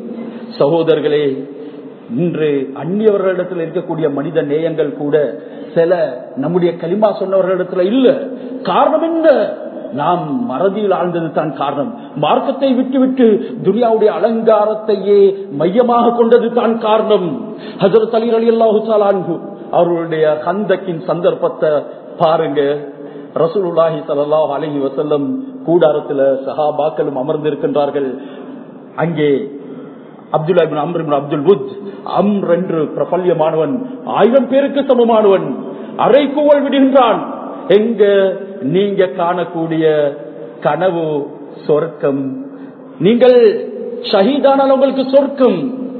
சகோதரர்களே, இன்று அந்நியவர்களிடத்தில் இருக்கக்கூடிய மனித நேயங்கள் கூட சில நம்முடைய கலிமா சொன்னவர்களிடத்துல இல்ல. காரணம் என்ன? நாம் மறதியில் ஆழ்ந்தது தான் காரணம். மார்க்கத்தை விட்டு விட்டு துனியாவுடைய அலங்காரத்தையே மையமாக கொண்டது தான் காரணம். ஹஜ்ரத் அலி ரலியல்லாஹு தஆலா அன்ஹு அவர்களுடைய கந்தக்கின் சந்தர்ப்பத்தை பாருங்க. ரசூலுல்லாஹி ஸல்லல்லாஹு அலைஹி வஸல்லம் கூடாரத்துல சஹாபாக்களும் அமர்ந்திருக்கின்றார்கள். அங்கே அப்துல்லா இப்னு அம்ர் இப்னு அப்துல் வுத், அம்ர் என்று பிரபல்யமானவன், ஆயிரம் பேருக்கு சமமானவன், அரைக்கூவல் விடுகின்றான். எங்க நீங்க காணக்கூடிய கனவு சொர்க்கம், நீங்கள் ஷஹீதானால் உங்களுக்கு சொர்க்கம்,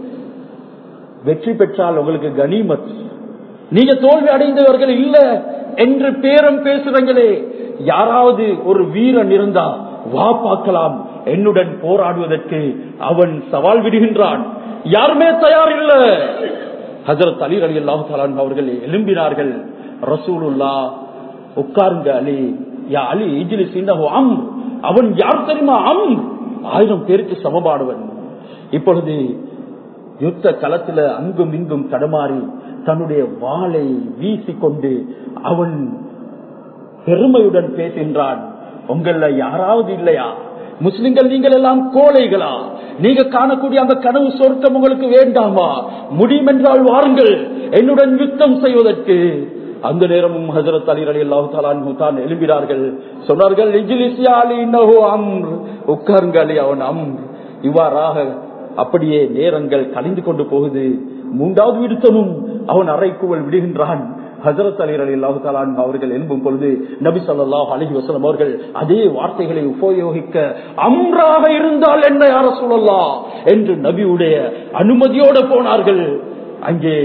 வெற்றி பெற்றால் உங்களுக்கு கனிமத், நீங்க தோல்வி அடைந்தவர்கள் இல்ல என்று பேரம் பேசுறீங்களே. யாராவது ஒரு வீரன் இருந்தா வா பார்க்கலாம், என்னுடன் போராடுவதற்கு அவன் சவால் விடுகின்றான். யாருமே தயார் இல்ல. ஹஜ்ரத் அலி ரலியல்லாஹு தஆலா அவர்கள் எழும்பினார்கள். ரசூலுல்லாஹ், உட்கார்ந்த அலி, யா அலி இஜ்லிஸ் இன்னஹு அம்ர், அவன் யார் தெரியுமா? அம்ர், ஆயிரம் பேருக்கு சமமானவன். இப்பொழுது யுத்த களத்துல அங்கும் இங்கும் தடமாறி தன்னுடைய வாளை வீசிக்கொண்டு அவன் பெருமையுடன் பேசுகின்றான். உங்கள யாராவது இல்லையா முஸ்லிம்கள்? நீங்கள் எல்லாம் கோழைகளா? நீங்க காணக்கூடிய அந்த கனவு சொர்க்கம் உங்களுக்கு வேண்டாமா? முடியும் என்றால் வாருங்கள் என்னுடன் யுத்தம் செய்வதற்கு. அந்த நேரமும் ஹஜ்ரத் அலி ரலியல்லாஹு தஆலா அன்ஹு தான் எழும்பினார்கள். சொன்னார்கள், இஜ்லிஸ் யா அலி இன்னஹு அம்ர், உட்காருங்கள், அவன் அம்ர். இவ்வாறாக அப்படியே நேரங்கள் கழிந்து கொண்டு போகுது. மூன்றாவது விடுத்தமும் அவன் அறைக்குவல் விடுகின்றான். ஹஜ்ரத் அலி ரலியல்லாஹு தஆலா அன்ஹு அவர்கள் எழும்பும் பொழுது நபி ஸல்லல்லாஹு அலைஹி வஸல்லம் அவர்கள் அதே வார்த்தைகளை உபயோகிக்க, அம்ராக இருந்தால் என்ன யா ரசூலல்லாஹ் என்று நபியுடைய அனுமதியோடு போனார்கள். அங்கே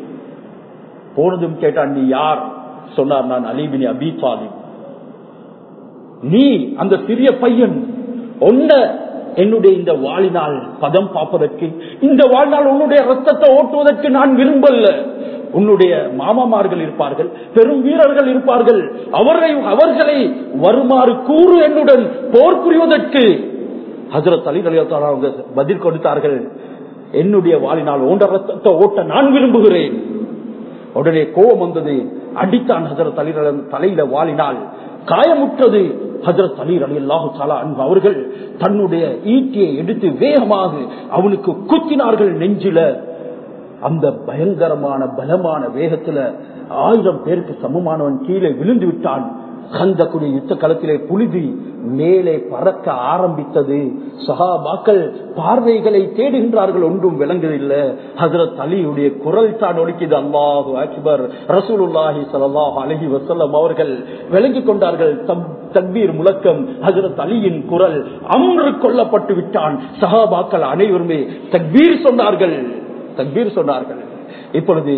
போனதும் கேட்டான், நீ யார்? சொன்னார், நான் அலி பின் அபீ தாலிப். நீ அந்த சிறிய பையன், ஒன்ன என்னுடைய இந்த வாளினால் பதம் பார்ப்பதற்கு, இந்த வாழ்நாள் உன்னுடைய ரத்தத்தை ஓட்டுவதற்கு நான் விரும்பல. உன்னுடைய மாமாமார்கள் இருப்பார்கள், பெரும் வீரர்கள் இருப்பார்கள், அவர்களை அவர்களை வருமாறு கூறு என்னுடன் போர் புரிவதற்கு. ஹஜ்ரத் அலி ரலியல்லாஹு தஆலா அவங்க பதில் கொடுத்தார்கள், என்னுடைய வாளினால் உன்னுடைய ரத்தத்தை ஓட்ட நான் விரும்புகிறேன். உடனே கோபம் வந்தது, அடித்தான் ஹஜரத் அலி தலையில வாளினால், காயமுற்றது. ஹஜரத் அலி ரலியல்லாஹு தஆலா அன்ஹு அவர்கள் தன்னுடைய ஈட்டியை எடுத்து வேகமாக அவனுக்கு குத்தினார்கள் நெஞ்சில. அந்த பயங்கரமான பலமான வேகத்துல ஆயிரம் பேருக்கு சமமானவன் கீழே விழுந்து விட்டான். கந்தக்குடி யுத்த களத்திலே புழுதி மேலே பறக்க ஆரம்பித்தது. சஹாபாக்கள் பார்வைகளை தேடுகின்றார்கள், ஒன்றும் விளங்குதில்லை. ஹஜரத் அலியுடைய குரல் தான் ஒலிக்குது, அல்லாஹு அக்பர். ரசூலுல்லாஹி ஸல்லல்லாஹு அலைஹி வஸல்லம் அவர்கள் விளங்கிக் கொண்டார்கள். தக்பீர் முழக்கம், ஹஜரத் அலியின் குரல். அம்ரு கொல்லப்பட்டு விட்டான். சஹாபாக்கள் அனைவருமே தக்பீர் சொன்னார்கள், தக்பீர் சொன்னார்கள். இப்பொழுது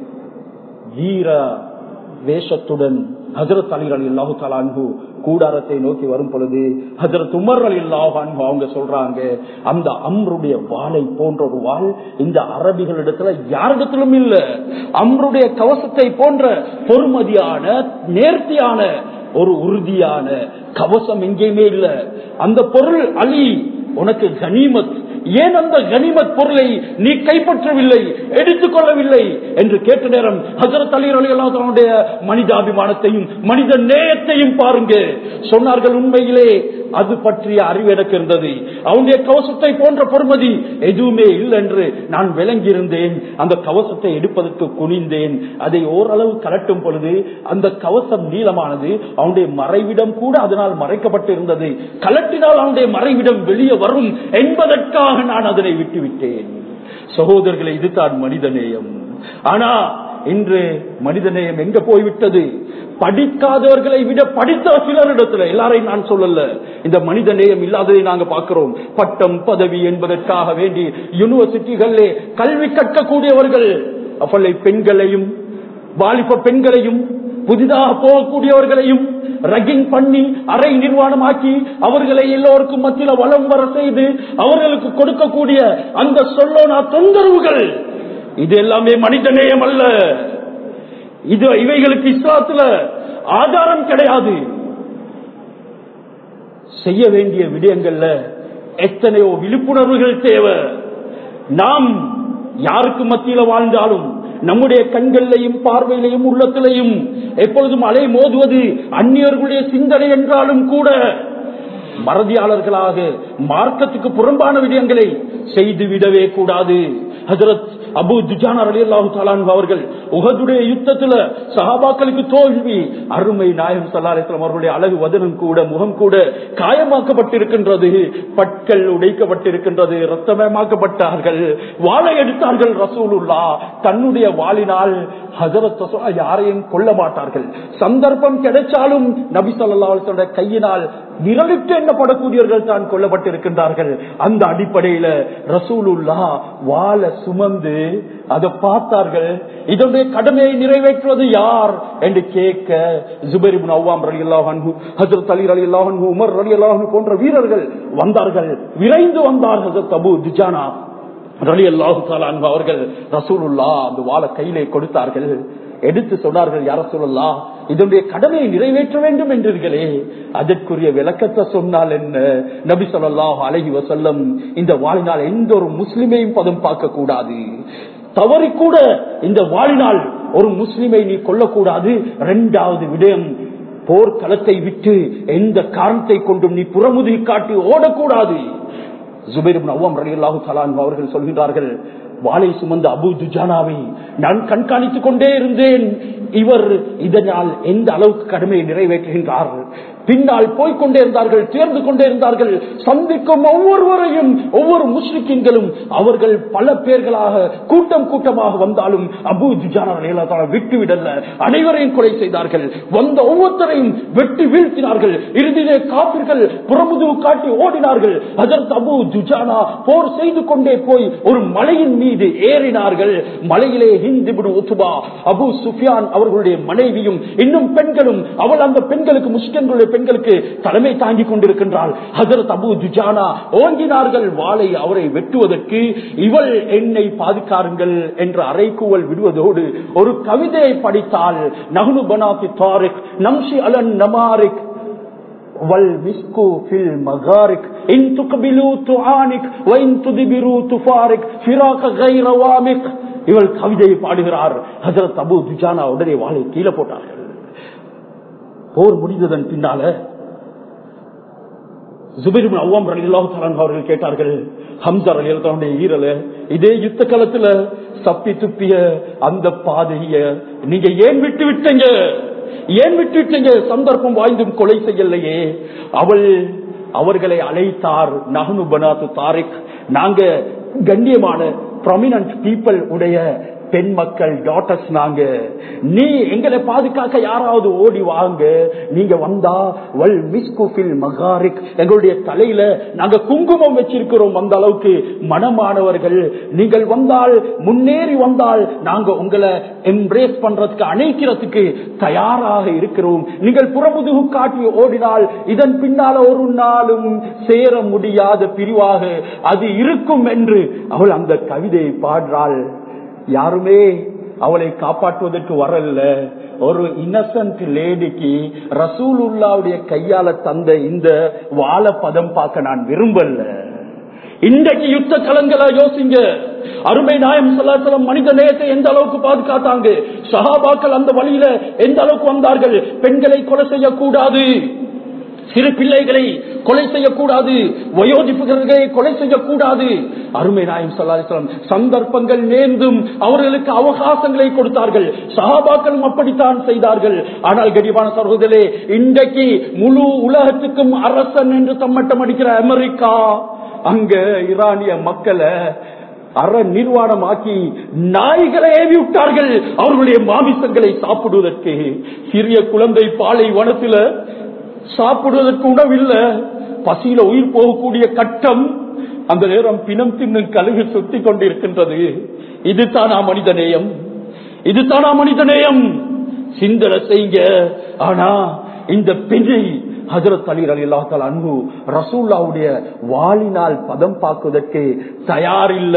வீர வேஷத்துடன் ஹஜரத் அலி ரலியல்லாஹு தஆலா அன்ஹு கூடாரத்தை நோக்கி வரும் பொழுது ஹஜரத் உமர் ரலியல்லாஹு அன்ஹு அவங்க சொல்றாங்க, அந்த அம்ருடைய வாளை போன்ற ஒரு வாள் இந்த அரபிகளிடத்துல யாரிடத்திலும் இல்ல. அம்ருடைய கவசத்தை போன்ற பொறுமதியான நேர்த்தியான ஒரு உறுதியான கவசம் எங்கேயுமே இல்ல. அந்த பொருள் அலி உனக்கு கனிமத், ஏன் அந்த கனிமத் பொருளை நீ கைப்பற்றவில்லை, எடுத்துக் கொள்ளவில்லை என்று கேட்ட நேரம் ஹஜரத் அலி ரலியல்லாஹு தஆலாவுடைய மனிதாபிமானத்தையும் மனித நேயத்தையும் பாருங்க. சொன்னார்கள், உண்மையிலே அது பற்றிய அறிவு எனக்கு இருந்தது, அவனுடைய கவசத்தை போன்ற பொறுமதி எதுவுமே இல்லை என்று நான் விளங்கியிருந்தேன். அந்த கவசத்தை எடுப்பதற்கு குனிந்தேன். அதை ஓரளவு கலட்டும் பொழுது அந்த கவசம் நீளமானது, அவனுடைய மறைவிடம் கூட அதனால் மறைக்கப்பட்டு இருந்தது. கலட்டினால் அவனுடைய மறைவிடம் வெளியே வரும் என்பதற்காக நான் அதனை விட்டுவிட்டேன். சகோதரர்களை, இதுதான் மனிதநேயம். ஆனா இன்று மனிதநேயம் எங்க போய்விட்டது? படிக்காதவர்களை விட படித்த சிலரிடத்துல, எல்லாரையும் நான் சொல்லல, இந்த மனித நேயம் இல்லாததை நாங்க பார்க்கிறோம். பட்டம் பதவி என்பதற்காக வேண்டி யூனிவர்சிட்டிகளிலே கல்வி கற்கக்கூடியவர்கள் அவளை பெண்களையும் வாலிப பெண்களையும் புதிதாக போகக்கூடியவர்களையும் ரகிங் பண்ணி அரை நிர்வாணமாக்கி அவர்களை எல்லோருக்கும் மத்தியில் வலம் வர செய்து அவர்களுக்கு கொடுக்கக்கூடிய அந்த சொல்லோனா தொந்தரவுகள், இது எல்லாமே மனித நேயம் அல்ல. இது இவைகளுக்கு இஸ்லாத்துல ஆதாரம் கிடையாது. செய்ய வேண்டிய விடயங்கள்ல எத்தனையோ விழிப்புணர்வுகள் தேவை. நாம் யாருக்கு மத்தியில வாழ்ந்தாலும் நம்முடைய கண்களிலையும் பார்வையிலையும் உள்ளத்திலையும் எப்பொழுதும் அலை மோதுவது அந்நியர்களுடைய சிந்தனை என்றாலும் கூட மறதியாளர்களாக மார்க்கத்துக்கு புறம்பான விடயங்களை செய்துவிடவே கூடாது. ஹஜரத் அபூ துஜானா ரலியல்லாஹு தஆலா அன்ஹு அவர்கள் உஹதுடைய யுத்தத்துல சஹாபாக்களுக்கு தோல்வி, அருமை நாயகம் ஸல்லல்லாஹு அலைஹி வஸல்லம் அவர்களுடைய அழகு வதனம் கூட முகம் கூட காயமாக்கப்பட்டிருக்கின்றது, பற்கள் உடைக்கப்பட்டிருக்கின்றது, இரத்தமயமாக்கப்பட்டார்கள், வாளை எடுத்தார்கள். ரசூலுல்லாஹ் தன்னுடைய வாளினால் ஹஜரத் யாரையும் கொல்ல மாட்டார்கள். சந்தர்ப்பம் கிடைச்சாலும் நபி ஸல்லல்லாஹு அலைஹி வஸல்லம் கையினால் விரலிட்டு எண்ணப்படக்கூடியவர்கள் தான் கொல்லப்பட்டிருக்கின்றார்கள். அந்த அடிப்படையில ரசூலுல்லாஹ் வாளை சுமந்து அதை பார்த்தார்கள். இதனுடைய கடமையை நிறைவேற்றுவது யார் என்று கேட்க ஜுபைர் இப்னு அவ்வாம் ரலியல்லாஹு அன்ஹு, ஹஜ்ரத் அலி ரலியல்லாஹு அன்ஹு, உமர் ரலியல்லாஹு அன்ஹு போன்ற வீரர்கள் வந்தார்கள். விரைந்து வந்தார் ஹஜ்ரத் அபூ துஜானா ரலியல்லாஹு தஆலா அன்ஹு அவர்கள். ரசூலுல்லாஹ் அந்த வாளை கையிலே கொடுத்தார்கள். எடுத்து சொன்னார்கள், யா ரசூலல்லாஹ், இதனுடைய கடமையை நிறைவேற்ற வேண்டும் என்றீர்களே, அதற்குரிய விளக்கத்தை சொன்னால் என்ன? நபி ஸல்லல்லாஹு அலைஹி வஸல்லம் இந்த வாளினால் எந்த ஒரு முஸ்லிமையும் பதம் பார்க்க கூடாது, தவறி கூட இந்த வாளினால் ஒரு முஸ்லிமை நீ கொல்லக்கூடாது. இரண்டாவது விடயம், போர்க்களத்தை விட்டு எந்த காரணத்தை கொண்டும் நீ புறமுதுகி காட்டி ஓடக்கூடாது. ஜுபைர் இப்னு அவ்வாம் ரலியல்லாஹு தஆலா அன்ஹு அவர்கள் சொல்கிறார்கள், வாளை சுமந்த அபூ துஜானாவை நான் கண்காணித்துக் கொண்டே இருந்தேன். இவர் இதனால் எந்த அளவுக்கு கடமையை நிறைவேற்றுகின்றார். பின்னால் போய்கொண்டே இருந்தார்கள், தேர்ந்து கொண்டே இருந்தார்கள். சந்திக்கும் ஒவ்வொருவரையும் ஒவ்வொரு முஸ்லிம்களும் அவர்கள் பல பேர்களாக கூட்டம் கூட்டமாக வந்தாலும் அபூ துஜானா ரலியல்லாஹு தஆலா விட்டு விடல, அனைவரையும் கொலை செய்தார்கள். வந்த ஒவ்வொருத்தரையும் வெட்டி வீழ்த்தினார்கள். இறுதியிலே காபிர்கள் புறமுதுகு காட்டி ஓடினார்கள். ஹஜ்ரத் அபூ துஜானா போர் செய்து கொண்டே போய் ஒரு மலையின் மீது ஏறினார்கள். மலையிலே Hind ibn Utba, Abu Sufyan அவர்களுடைய மனைவியும் இன்னும் பெண்களும், அவள் அந்த பெண்களுக்கு முஸ்லிம்களுடைய பெண்களுக்கு தலைமை தாங்கிக் கொண்டிருக்கின்றாள். ஹஜ்ரத் அபூ துஜானா ஓங்கினார்கள் வாளை அவரை வெட்டுவதற்கு. இவள் என்னை பாதுகாருங்கள் என்ற அறைகூவல் விடுவதோடு ஒரு கவிதையை படித்தால், நஹ்னு பனாத்தி தாரிக் நம்ஷி அலன் நமாரிக் வல் மிஸ்கு ஃபில் மகாரிக் இன் துக்பிலு துஆனிக் வ இன் துதிபிரு துஃபாரிக் ஃபிராக கைர வாமிக். இவள் கவிதையை பாடுகிறார். ஹஜரத் அபூ துஜானா உடனே வாளை கீழே போட்டார்கள். போர் முடிந்ததன் பின்னால ஜுபைர் இப்னு அவ்வாம் ரலியல்லாஹு தஆலா அவர்கள் கேட்டார்கள், ஹம்ஸா ரலியல்லாஹு அன்ஹு ஈரல இதே யுத்த காலத்துல சப்பி துப்பிய அந்த பாதைய நீங்க ஏன் விட்டு விட்டீங்க? ஏன் விட்டு விட்டீங்க? சந்தர்ப்பம் வாய்ந்தும் கொலை செய்யலையே. அவள் அவர்களை அழைத்தார். நஹ்னு பனாத்து தாரிக், நாங்க கண்ணியமான ப்ராமினன்ட் பீப்பிள் உடைய பெண் மக்கள், டாட்டர்ஸ் நாங்க. நீ எங்களை பாதுகாக்க யாராவது ஓடி வாங்க. நீங்க வந்தா வல் மிஸ்குஃபில் மகாரிக், எங்களுடைய தலையில நாங்க குங்குமம் வச்சிருக்கிறோம், அந்த அளவுக்கு மனமானவர்கள். நீங்கள் வந்தால், முன்னேறி வந்தால் நாங்க உங்களை எம்ப்ரேஸ் பண்றதுக்கு, அணைக்கிறதுக்கு தயாராக இருக்கிறோம். நீங்கள் புறமுதுகு காட்டி ஓடினால் இதன் பின்னால ஒரு நாளும் சேர முடியாத பிரிவாக அது இருக்கும் என்று அவள் அந்த கவிதையை பாடுறாள். யாருமே அவளை காப்பாற்றுவதற்கு வரல. ஒரு இன்னசென்ட் லேடிக்கு ரசூலுல்லாவுடைய கையால தந்த இந்த வாழ பதம் பார்க்க நான் விரும்பல. இன்றைக்கு யுத்த களங்களை யோசிங்க. அருமை நாயம் ஸல்லல்லாஹு அலைஹி வஸல்லம் மனித நேயத்தை எந்த அளவுக்கு பாதுகாத்தாங்க. சஹாபாக்கள் அந்த வழியில எந்த அளவுக்கு வந்தார்கள். பெண்களை கொலை செய்யக்கூடாது, சிறு பிள்ளைகளை கொலை செய்யக்கூடாது, வயோதிபர்களை கொலை செய்யக்கூடாது. அருமை நாயம் ஸல்லல்லாஹு அலைஹி வஸல்லம் சந்தர்ப்பங்கள் நேர்ந்தும் அவர்களுக்கு அவகாசங்களை கொடுத்தார்கள். சஹாபாக்களும் அப்படித்தான் செய்தார்கள். ஆனால் கனிவான சகோதரர்களே, இன்றைக்கு முழு உலகத்துக்கும் அரசன் என்று தம்மட்டம் அடிக்கிற அமெரிக்கா அங்க ஈரானிய மக்களை அற நிர்வாணமாக்கி நாய்களை ஏவி விட்டார்கள் அவர்களுடைய மாமிசங்களை சாப்பிடுவதற்கு. சிறிய குழந்தை பாலை வனத்தில சாப்பிடுவதற்கு உணவில்ல, பசியில உயிர் போகக்கூடிய கட்டம். அந்த நேரம் பிணம் தின்னும் கழுகு சுத்தி கொண்டிருக்கின்றது. இதுதானா மனித நேயம்? இதுதானா மனித நேயம்? சிந்தனை செய்யுங்க. ஆனா இந்த பெண்ணை ஹஜ்ரத் அலி ரலியல்லாஹு தஆலா அன்ஹு ரசூலுல்லாஹ்வுடைய வாளினால் பதம் பார்ப்பதற்கு தயாரில்ல.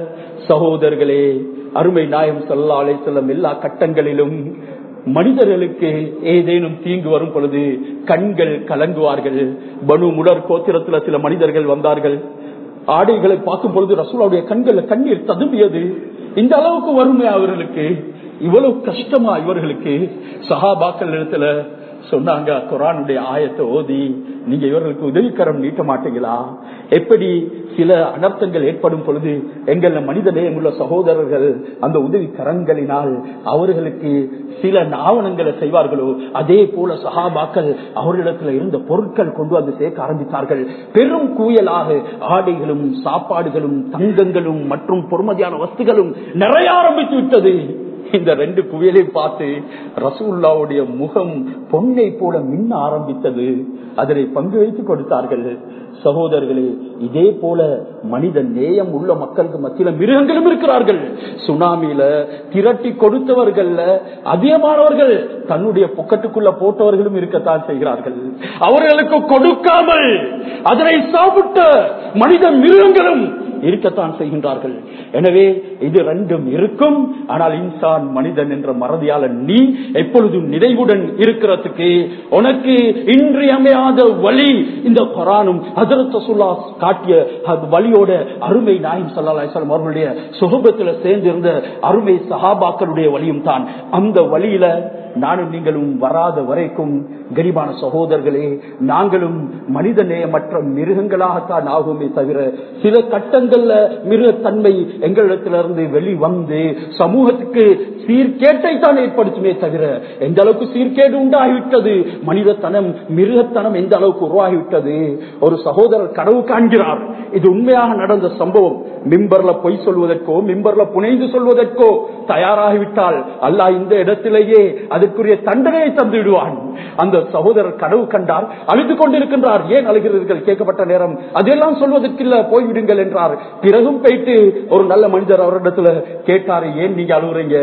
சகோதரர்களே, அருமை நாயம் ஸல்லல்லாஹு அலைஹி வஸல்லம் எல்லா கட்டங்களிலும் மனிதர்களுக்கு ஏதேனும் தீங்கு வரும் பொழுது கண்கள் கலங்குவார்கள். பனு முடர் கோத்திரத்துல சில மனிதர்கள் வந்தார்கள். ஆடைகளை பார்க்கும் பொழுது ரசூலுடைய கண்கள் கண்ணீர் ததும்பியது. இந்த அளவுக்கு வறுமை அவர்களுக்கு, இவ்வளவு கஷ்டமா இவர்களுக்கு. சஹாபாக்கள் இடத்துல சொன்னாங்க, குர்ஆனுடைய ஆயத்தை ஓதி நீங்க இவர்களுக்கு உதவிக்கரம் நீட்ட மாட்டீங்களா? எப்படி சில அனர்த்தங்கள் ஏற்படும் பொழுது எங்கள் மனித நேயமுள்ள சகோதரர்கள் அந்த உதவி கரங்களினால் அவர்களுக்கு சில ஆவணங்களை செய்வார்களோ, அதே போல சஹாபாக்கள் அவர்களிடத்தில் இருந்த பொருட்கள் கொண்டு வந்து சேர்க்க ஆரம்பித்தார்கள். பெரும் குயலாக ஆடைகளும் சாப்பாடுகளும் தங்கங்களும் மற்றும் பொறுமதியான வஸ்துகளும் நிறைய ஆரம்பித்து விட்டது. இந்த ரெண்டு குவியலை பார்த்து ரசூலுல்லாஹ்வுடைய முகம் பொன்னை போல மின்ன ஆரம்பித்தது. அதனை பங்கு வைத்து கொடுத்தார்கள். சகோதரர்களே, இதே போல மனித நேயம் உள்ள மக்களுக்கு மத்தியில மிருகங்களும் இருக்கிறார்கள். சுனாமியில திரட்டி கொடுத்தவர்கள் அதிகமானவர்கள் தன்னுடைய பொக்கெட்டுக்குள்ள போட்டவர்களும் இருக்கத்தான் செய்கிறார்கள். அவர்களுக்கு கொடுக்காமல் அதனை சாப்பிட்ட மனித மிருகங்களும் இருக்கத்தான் செய்கின்றார்கள். எனவே இது ரெண்டும் இருக்கும். ஆனால் இன்சான் மனிதன் என்ற மறதியாளன் நீ எப்பொழுதும் நிறைவுடன் இருக்கிறதுக்கு உனக்கு இன்றியமையாத வழி இந்த குர்ஆனும் ஹஜ்ரத் ரசூலுல்லாஹ் காட்டிய வழியோட அருமை நாயகம் ஸல்லல்லாஹு அலைஹி வஸல்லம் அவர்களுடைய சுஹபத்தில் சேர்ந்திருந்த அருமை சஹாபாக்களுடைய வழியும் தான். அந்த வழியில நானும் நீங்களும் வராத வரைக்கும் கரிபான சகோதரர்களே, நாங்களும் மனித நேயமற்ற மிருகங்களாகத்தான் ஆகுமே தவிர, சில கட்டங்கள்ல மிருகத்தன்மை எங்களிடத்திலிருந்து வெளிவந்து சமூகத்துக்கு சீர்கேட்டை தான் ஏற்படுத்துமே தவிர, எந்த அளவுக்கு சீர்கேடு உண்டாகிவிட்டது, மனிதத்தனம் மிருகத்தனம் எந்த அளவுக்கு உருவாகிவிட்டது. ஒரு சகோதரர் கனவு காண்கிறார். இது உண்மையாக நடந்த சம்பவம். மிம்பர்ல பொய் சொல்வதற்கோ மிம்பர்ல புனைந்து சொல்வதற்கோ தயாராகிவிட்டால் அல்லாஹ் இந்த இடத்திலேயே அதற்குரிய தண்டனையை தந்து விடுவான். அந்த சகோதரர் கனவு கண்டார், அழுது கொண்டிருக்கின்றார். ஏன் அழுகிறீர்கள் கேட்கப்பட்ட நேரம், அதெல்லாம் சொல்வதற்கில்ல, போய்விடுங்கள் என்றார். பிறகும் போயிட்டு ஒரு நல்ல மனிதர் அவரிடத்துல கேட்டாரு, ஏன் நீங்க அழுகுறீங்க?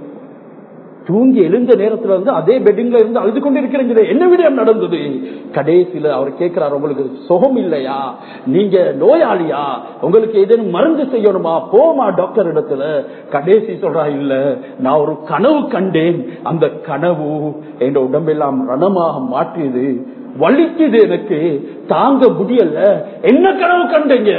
தூங்கி எழுந்த நேரத்துல இருந்து அதே பெட்டிங்ல இருந்து அழுது கொண்டிருக்கிறீங்க, என்ன விடயம் நடந்தது? கடைசியில அவர் கேட்கிறார், உங்களுக்கு சுகம் இல்லையா? நீங்க நோயாளியா? உங்களுக்கு ஏதேனும் மருந்து செய்யணுமா? போமா டாக்டர் இடத்துல. கடைசி சொல்றா, இல்ல நான் ஒரு கனவு கண்டேன். அந்த கனவு என் உடம்பெல்லாம் ரணமாக மாற்றியது, வலிக்குது, எனக்கு தாங்க முடியல. என்ன கனவு கண்டீங்க?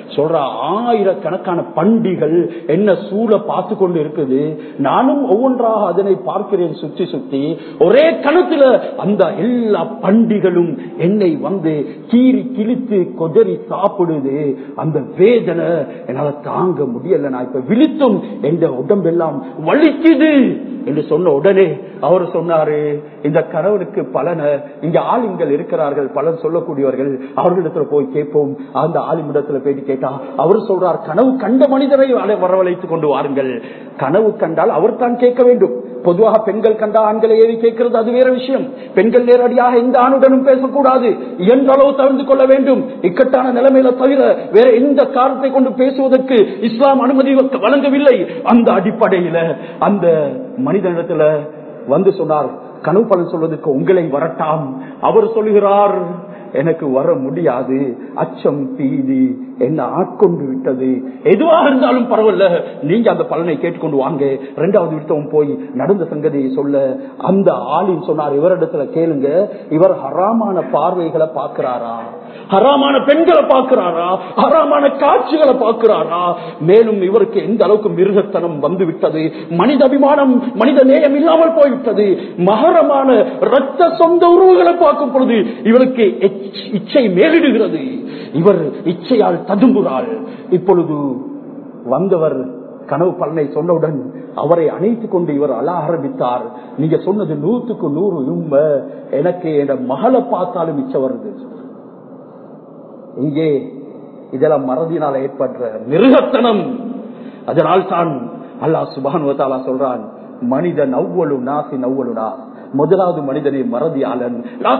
சொல்ற ஆயிரக்கணக்கான பண்டிகள் என்ன சூழ பார்த்து கொண்டு இருக்குது. நானும் ஒவ்வொன்றாக அதனை பார்க்கிறேன் சுற்றி சுற்றி. ஒரே கணத்துல அந்த எல்லா பண்டிகளும் என்னை வந்து கீறி கிழித்து கொதறி சாப்பிடுது. அந்த வேதனை என்னால தாங்க முடியல. நான் இப்ப விழித்தும் எந்த உடம்பெல்லாம் வலிக்குது என்று சொன்ன உடனே அவர் சொன்னாரு, இந்த கணவனுக்கு பலனை இங்க ஆளுங்கள் இருக்கிறார்கள், பலன் சொல்லக்கூடியவர்கள், அவர்களிடத்துல போய் கேட்போம். அந்த ஆளுமிடத்துல போயிட்டு கேட்டா அவர் சொல்றார், கனவு கண்ட மனிதரை வரவழைத்துக் கொண்டு வாருங்கள். கனவு கண்டால் அவர் தான் கேட்க வேண்டும். பொதுவாக பெண்கள் கண்டா ஆண்களை ஏறி கேட்கிறது அது வேற விஷயம். பெண்கள் நேரடியாக எந்த ஆணுடனும் பேசக்கூடாது, எந்த அளவு தவிர்த்து கொள்ள வேண்டும். இக்கட்டான நிலைமையில தவிர வேற எந்த காரணத்தை கொண்டு பேசுவதற்கு இஸ்லாம் அனுமதி வழங்கவில்லை. அந்த அடிப்படையில அந்த மனிதனிடத்துல வந்து சொன்னார், கனவு பலன் சொல்வதற்கு உங்களை வரட்டாம். அவர் சொல்லுகிறார், எனக்கு வர முடியாது, அச்சம் பீதி என்ன ஆட்கொண்டு விட்டது. எதுவாக இருந்தாலும் பரவாயில்ல, நீங்க அந்த பலனை கேட்டுக்கொண்டு வாங்க. இரண்டாவது விட்டவும் போய் நடந்த சங்கதியை சொல்ல அந்த ஆளின் சொன்னார், இவரிடத்துல கேளுங்க, இவர் ஹராமான பார்வைகளை பார்க்கிறாரா, ஹராமான பெண்களை பார்க்கிறாரா, ஹராமான காட்சிகளை பார்க்கிறாரா, மேலும் இவருக்கு எந்த அளவுக்கு மிருகத்தனம் வந்து விட்டது, மனித அபிமானம் மனித நேயம் இல்லாமல் போய்விட்டது, மகரமான இரத்த சொந்த உறவுகளை பார்க்கும் பொழுது இவருக்கு இச்சை மேலிடுகிறது, இவர் இச்சையால் ததும்புகிறாள். இப்பொழுது வந்தவர் கனவு பலனை சொன்னவுடன் அவரை அணைத்துக் கொண்டு இவர் அழ ஆரம்பித்தார். நீங்க சொன்னது நூற்றுக்கு நூறு உண்மை, எனக்கு என் மகளை பார்த்தாலும் இச்சை வருது. இங்கே இதெல்லாம் மறதியினால் ஏற்பட்ட மிருகத்தனம். அதனால் தான் அல்லாஹ் சுப்ஹானஹு வ தஆலா சொல்றான், மனிதன் அவ்வளவு நாசி அவ்வளவு நாஸ், முதலாவது மனிதனை மறதியாளன்.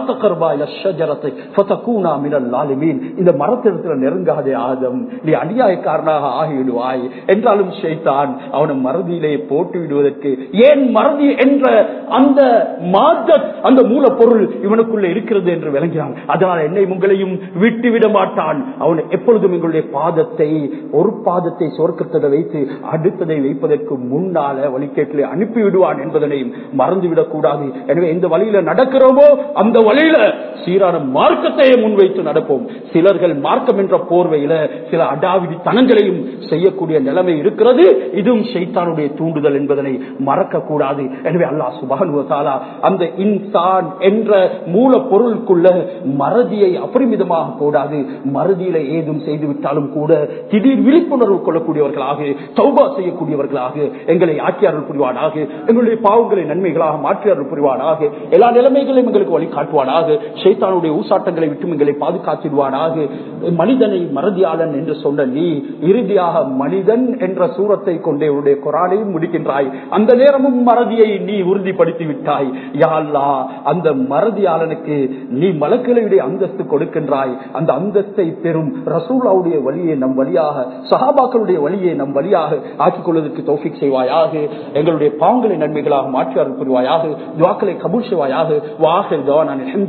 இந்த மரத்திடத்துல நெருங்காதே ஆதம், நீ அநியாயக்காரனாக ஆகிவிடுவாய் என்றாலும் ஷைத்தான் அவனை மறதியிலே போட்டு விடுவதற்கு, ஏன் மறதி என்ற அந்த மார்க்க அந்த மூலப்பொருள் இவனுக்குள்ள இருக்கிறது என்று விளங்கினான். அதனால் என்னை உங்களையும் விட்டுவிட மாட்டான். அவன் எப்பொழுதும் எங்களுடைய பாதத்தை, ஒரு பாதத்தை சொர்க்கத்தை வைத்து அடுத்ததை வைப்பதற்கு முன்னால வழிகேட்டிலே அனுப்பிவிடுவான் என்பதனையும் மறந்துவிடக் கூடாது. எனவே எந்த வழியில நடக்கிறோமோ அந்த வழியில சீரான மார்க்கத்தையே முன்வைத்து நடப்போம். சிலர்கள் மார்க்கம் என்ற போர்வையில சில அடாவிடி தனங்களையும் செய்யக்கூடிய நிலைமை இருக்கிறது. இதுவும் ஷைத்தானுடைய தூண்டுதல் என்பதனை மறக்க கூடாது. எனவே அல்லாஹ் சுப்ஹானஹு வ தஆலா அந்த இன்சான் என்ற மூல பொருளுக்குள்ள மறதியை அபரிமிதமாக போடாது. மறதியில ஏதும் செய்துவிட்டாலும் கூட திடீர் விழிப்புணர்வு கொள்ளக்கூடியவர்களாக, தௌபா செய்யக்கூடியவர்களாக எங்களை ஆக்கியார்கள் புரிவானாக. எங்களுடைய பாவங்களை நன்மைகளாக மாற்றியார்கள் புரிவானாக. எல்லா நிலைமைகளையும் எங்களுக்கு வழி காட்டுவானாக. ஷைத்தானுடைய ஊசாட்டங்களை விட்டு எங்களை பாதுகாத்திடுவானாக. மனிதனை மறதியாளன் என்று சொன்ன நீ இறுதியாக மனிதன் என்ற சூரத்தை கொண்டே உன்னுடைய குர்ஆனையும் முடிக்கின்றாய். அந்த நேரமும் மறதியை நீ உறுதிப்படுத்தி விட்டாய். யா அல்லாஹ், அந்த மறதியாளனுக்கு நீ மலக்குகளுடைய அந்தஸ்து கொடுக்கின்றாய். அந்த அந்தஸ்தை பெறும் ரசூலுடைய வழியை நம் வழியாக, சஹாபாக்களுடைய வழியை நம் வழியாக ஆக்கிக் கொள்வதற்கு தௌஃபீக் செய்வாயாக. எங்களுடைய பாவங்களை நன்மைகளாக மாற்றி அருள் புரிவாயாக. துஆக்களை கபூல் செய்வாயாக. வாஹிர் தவானா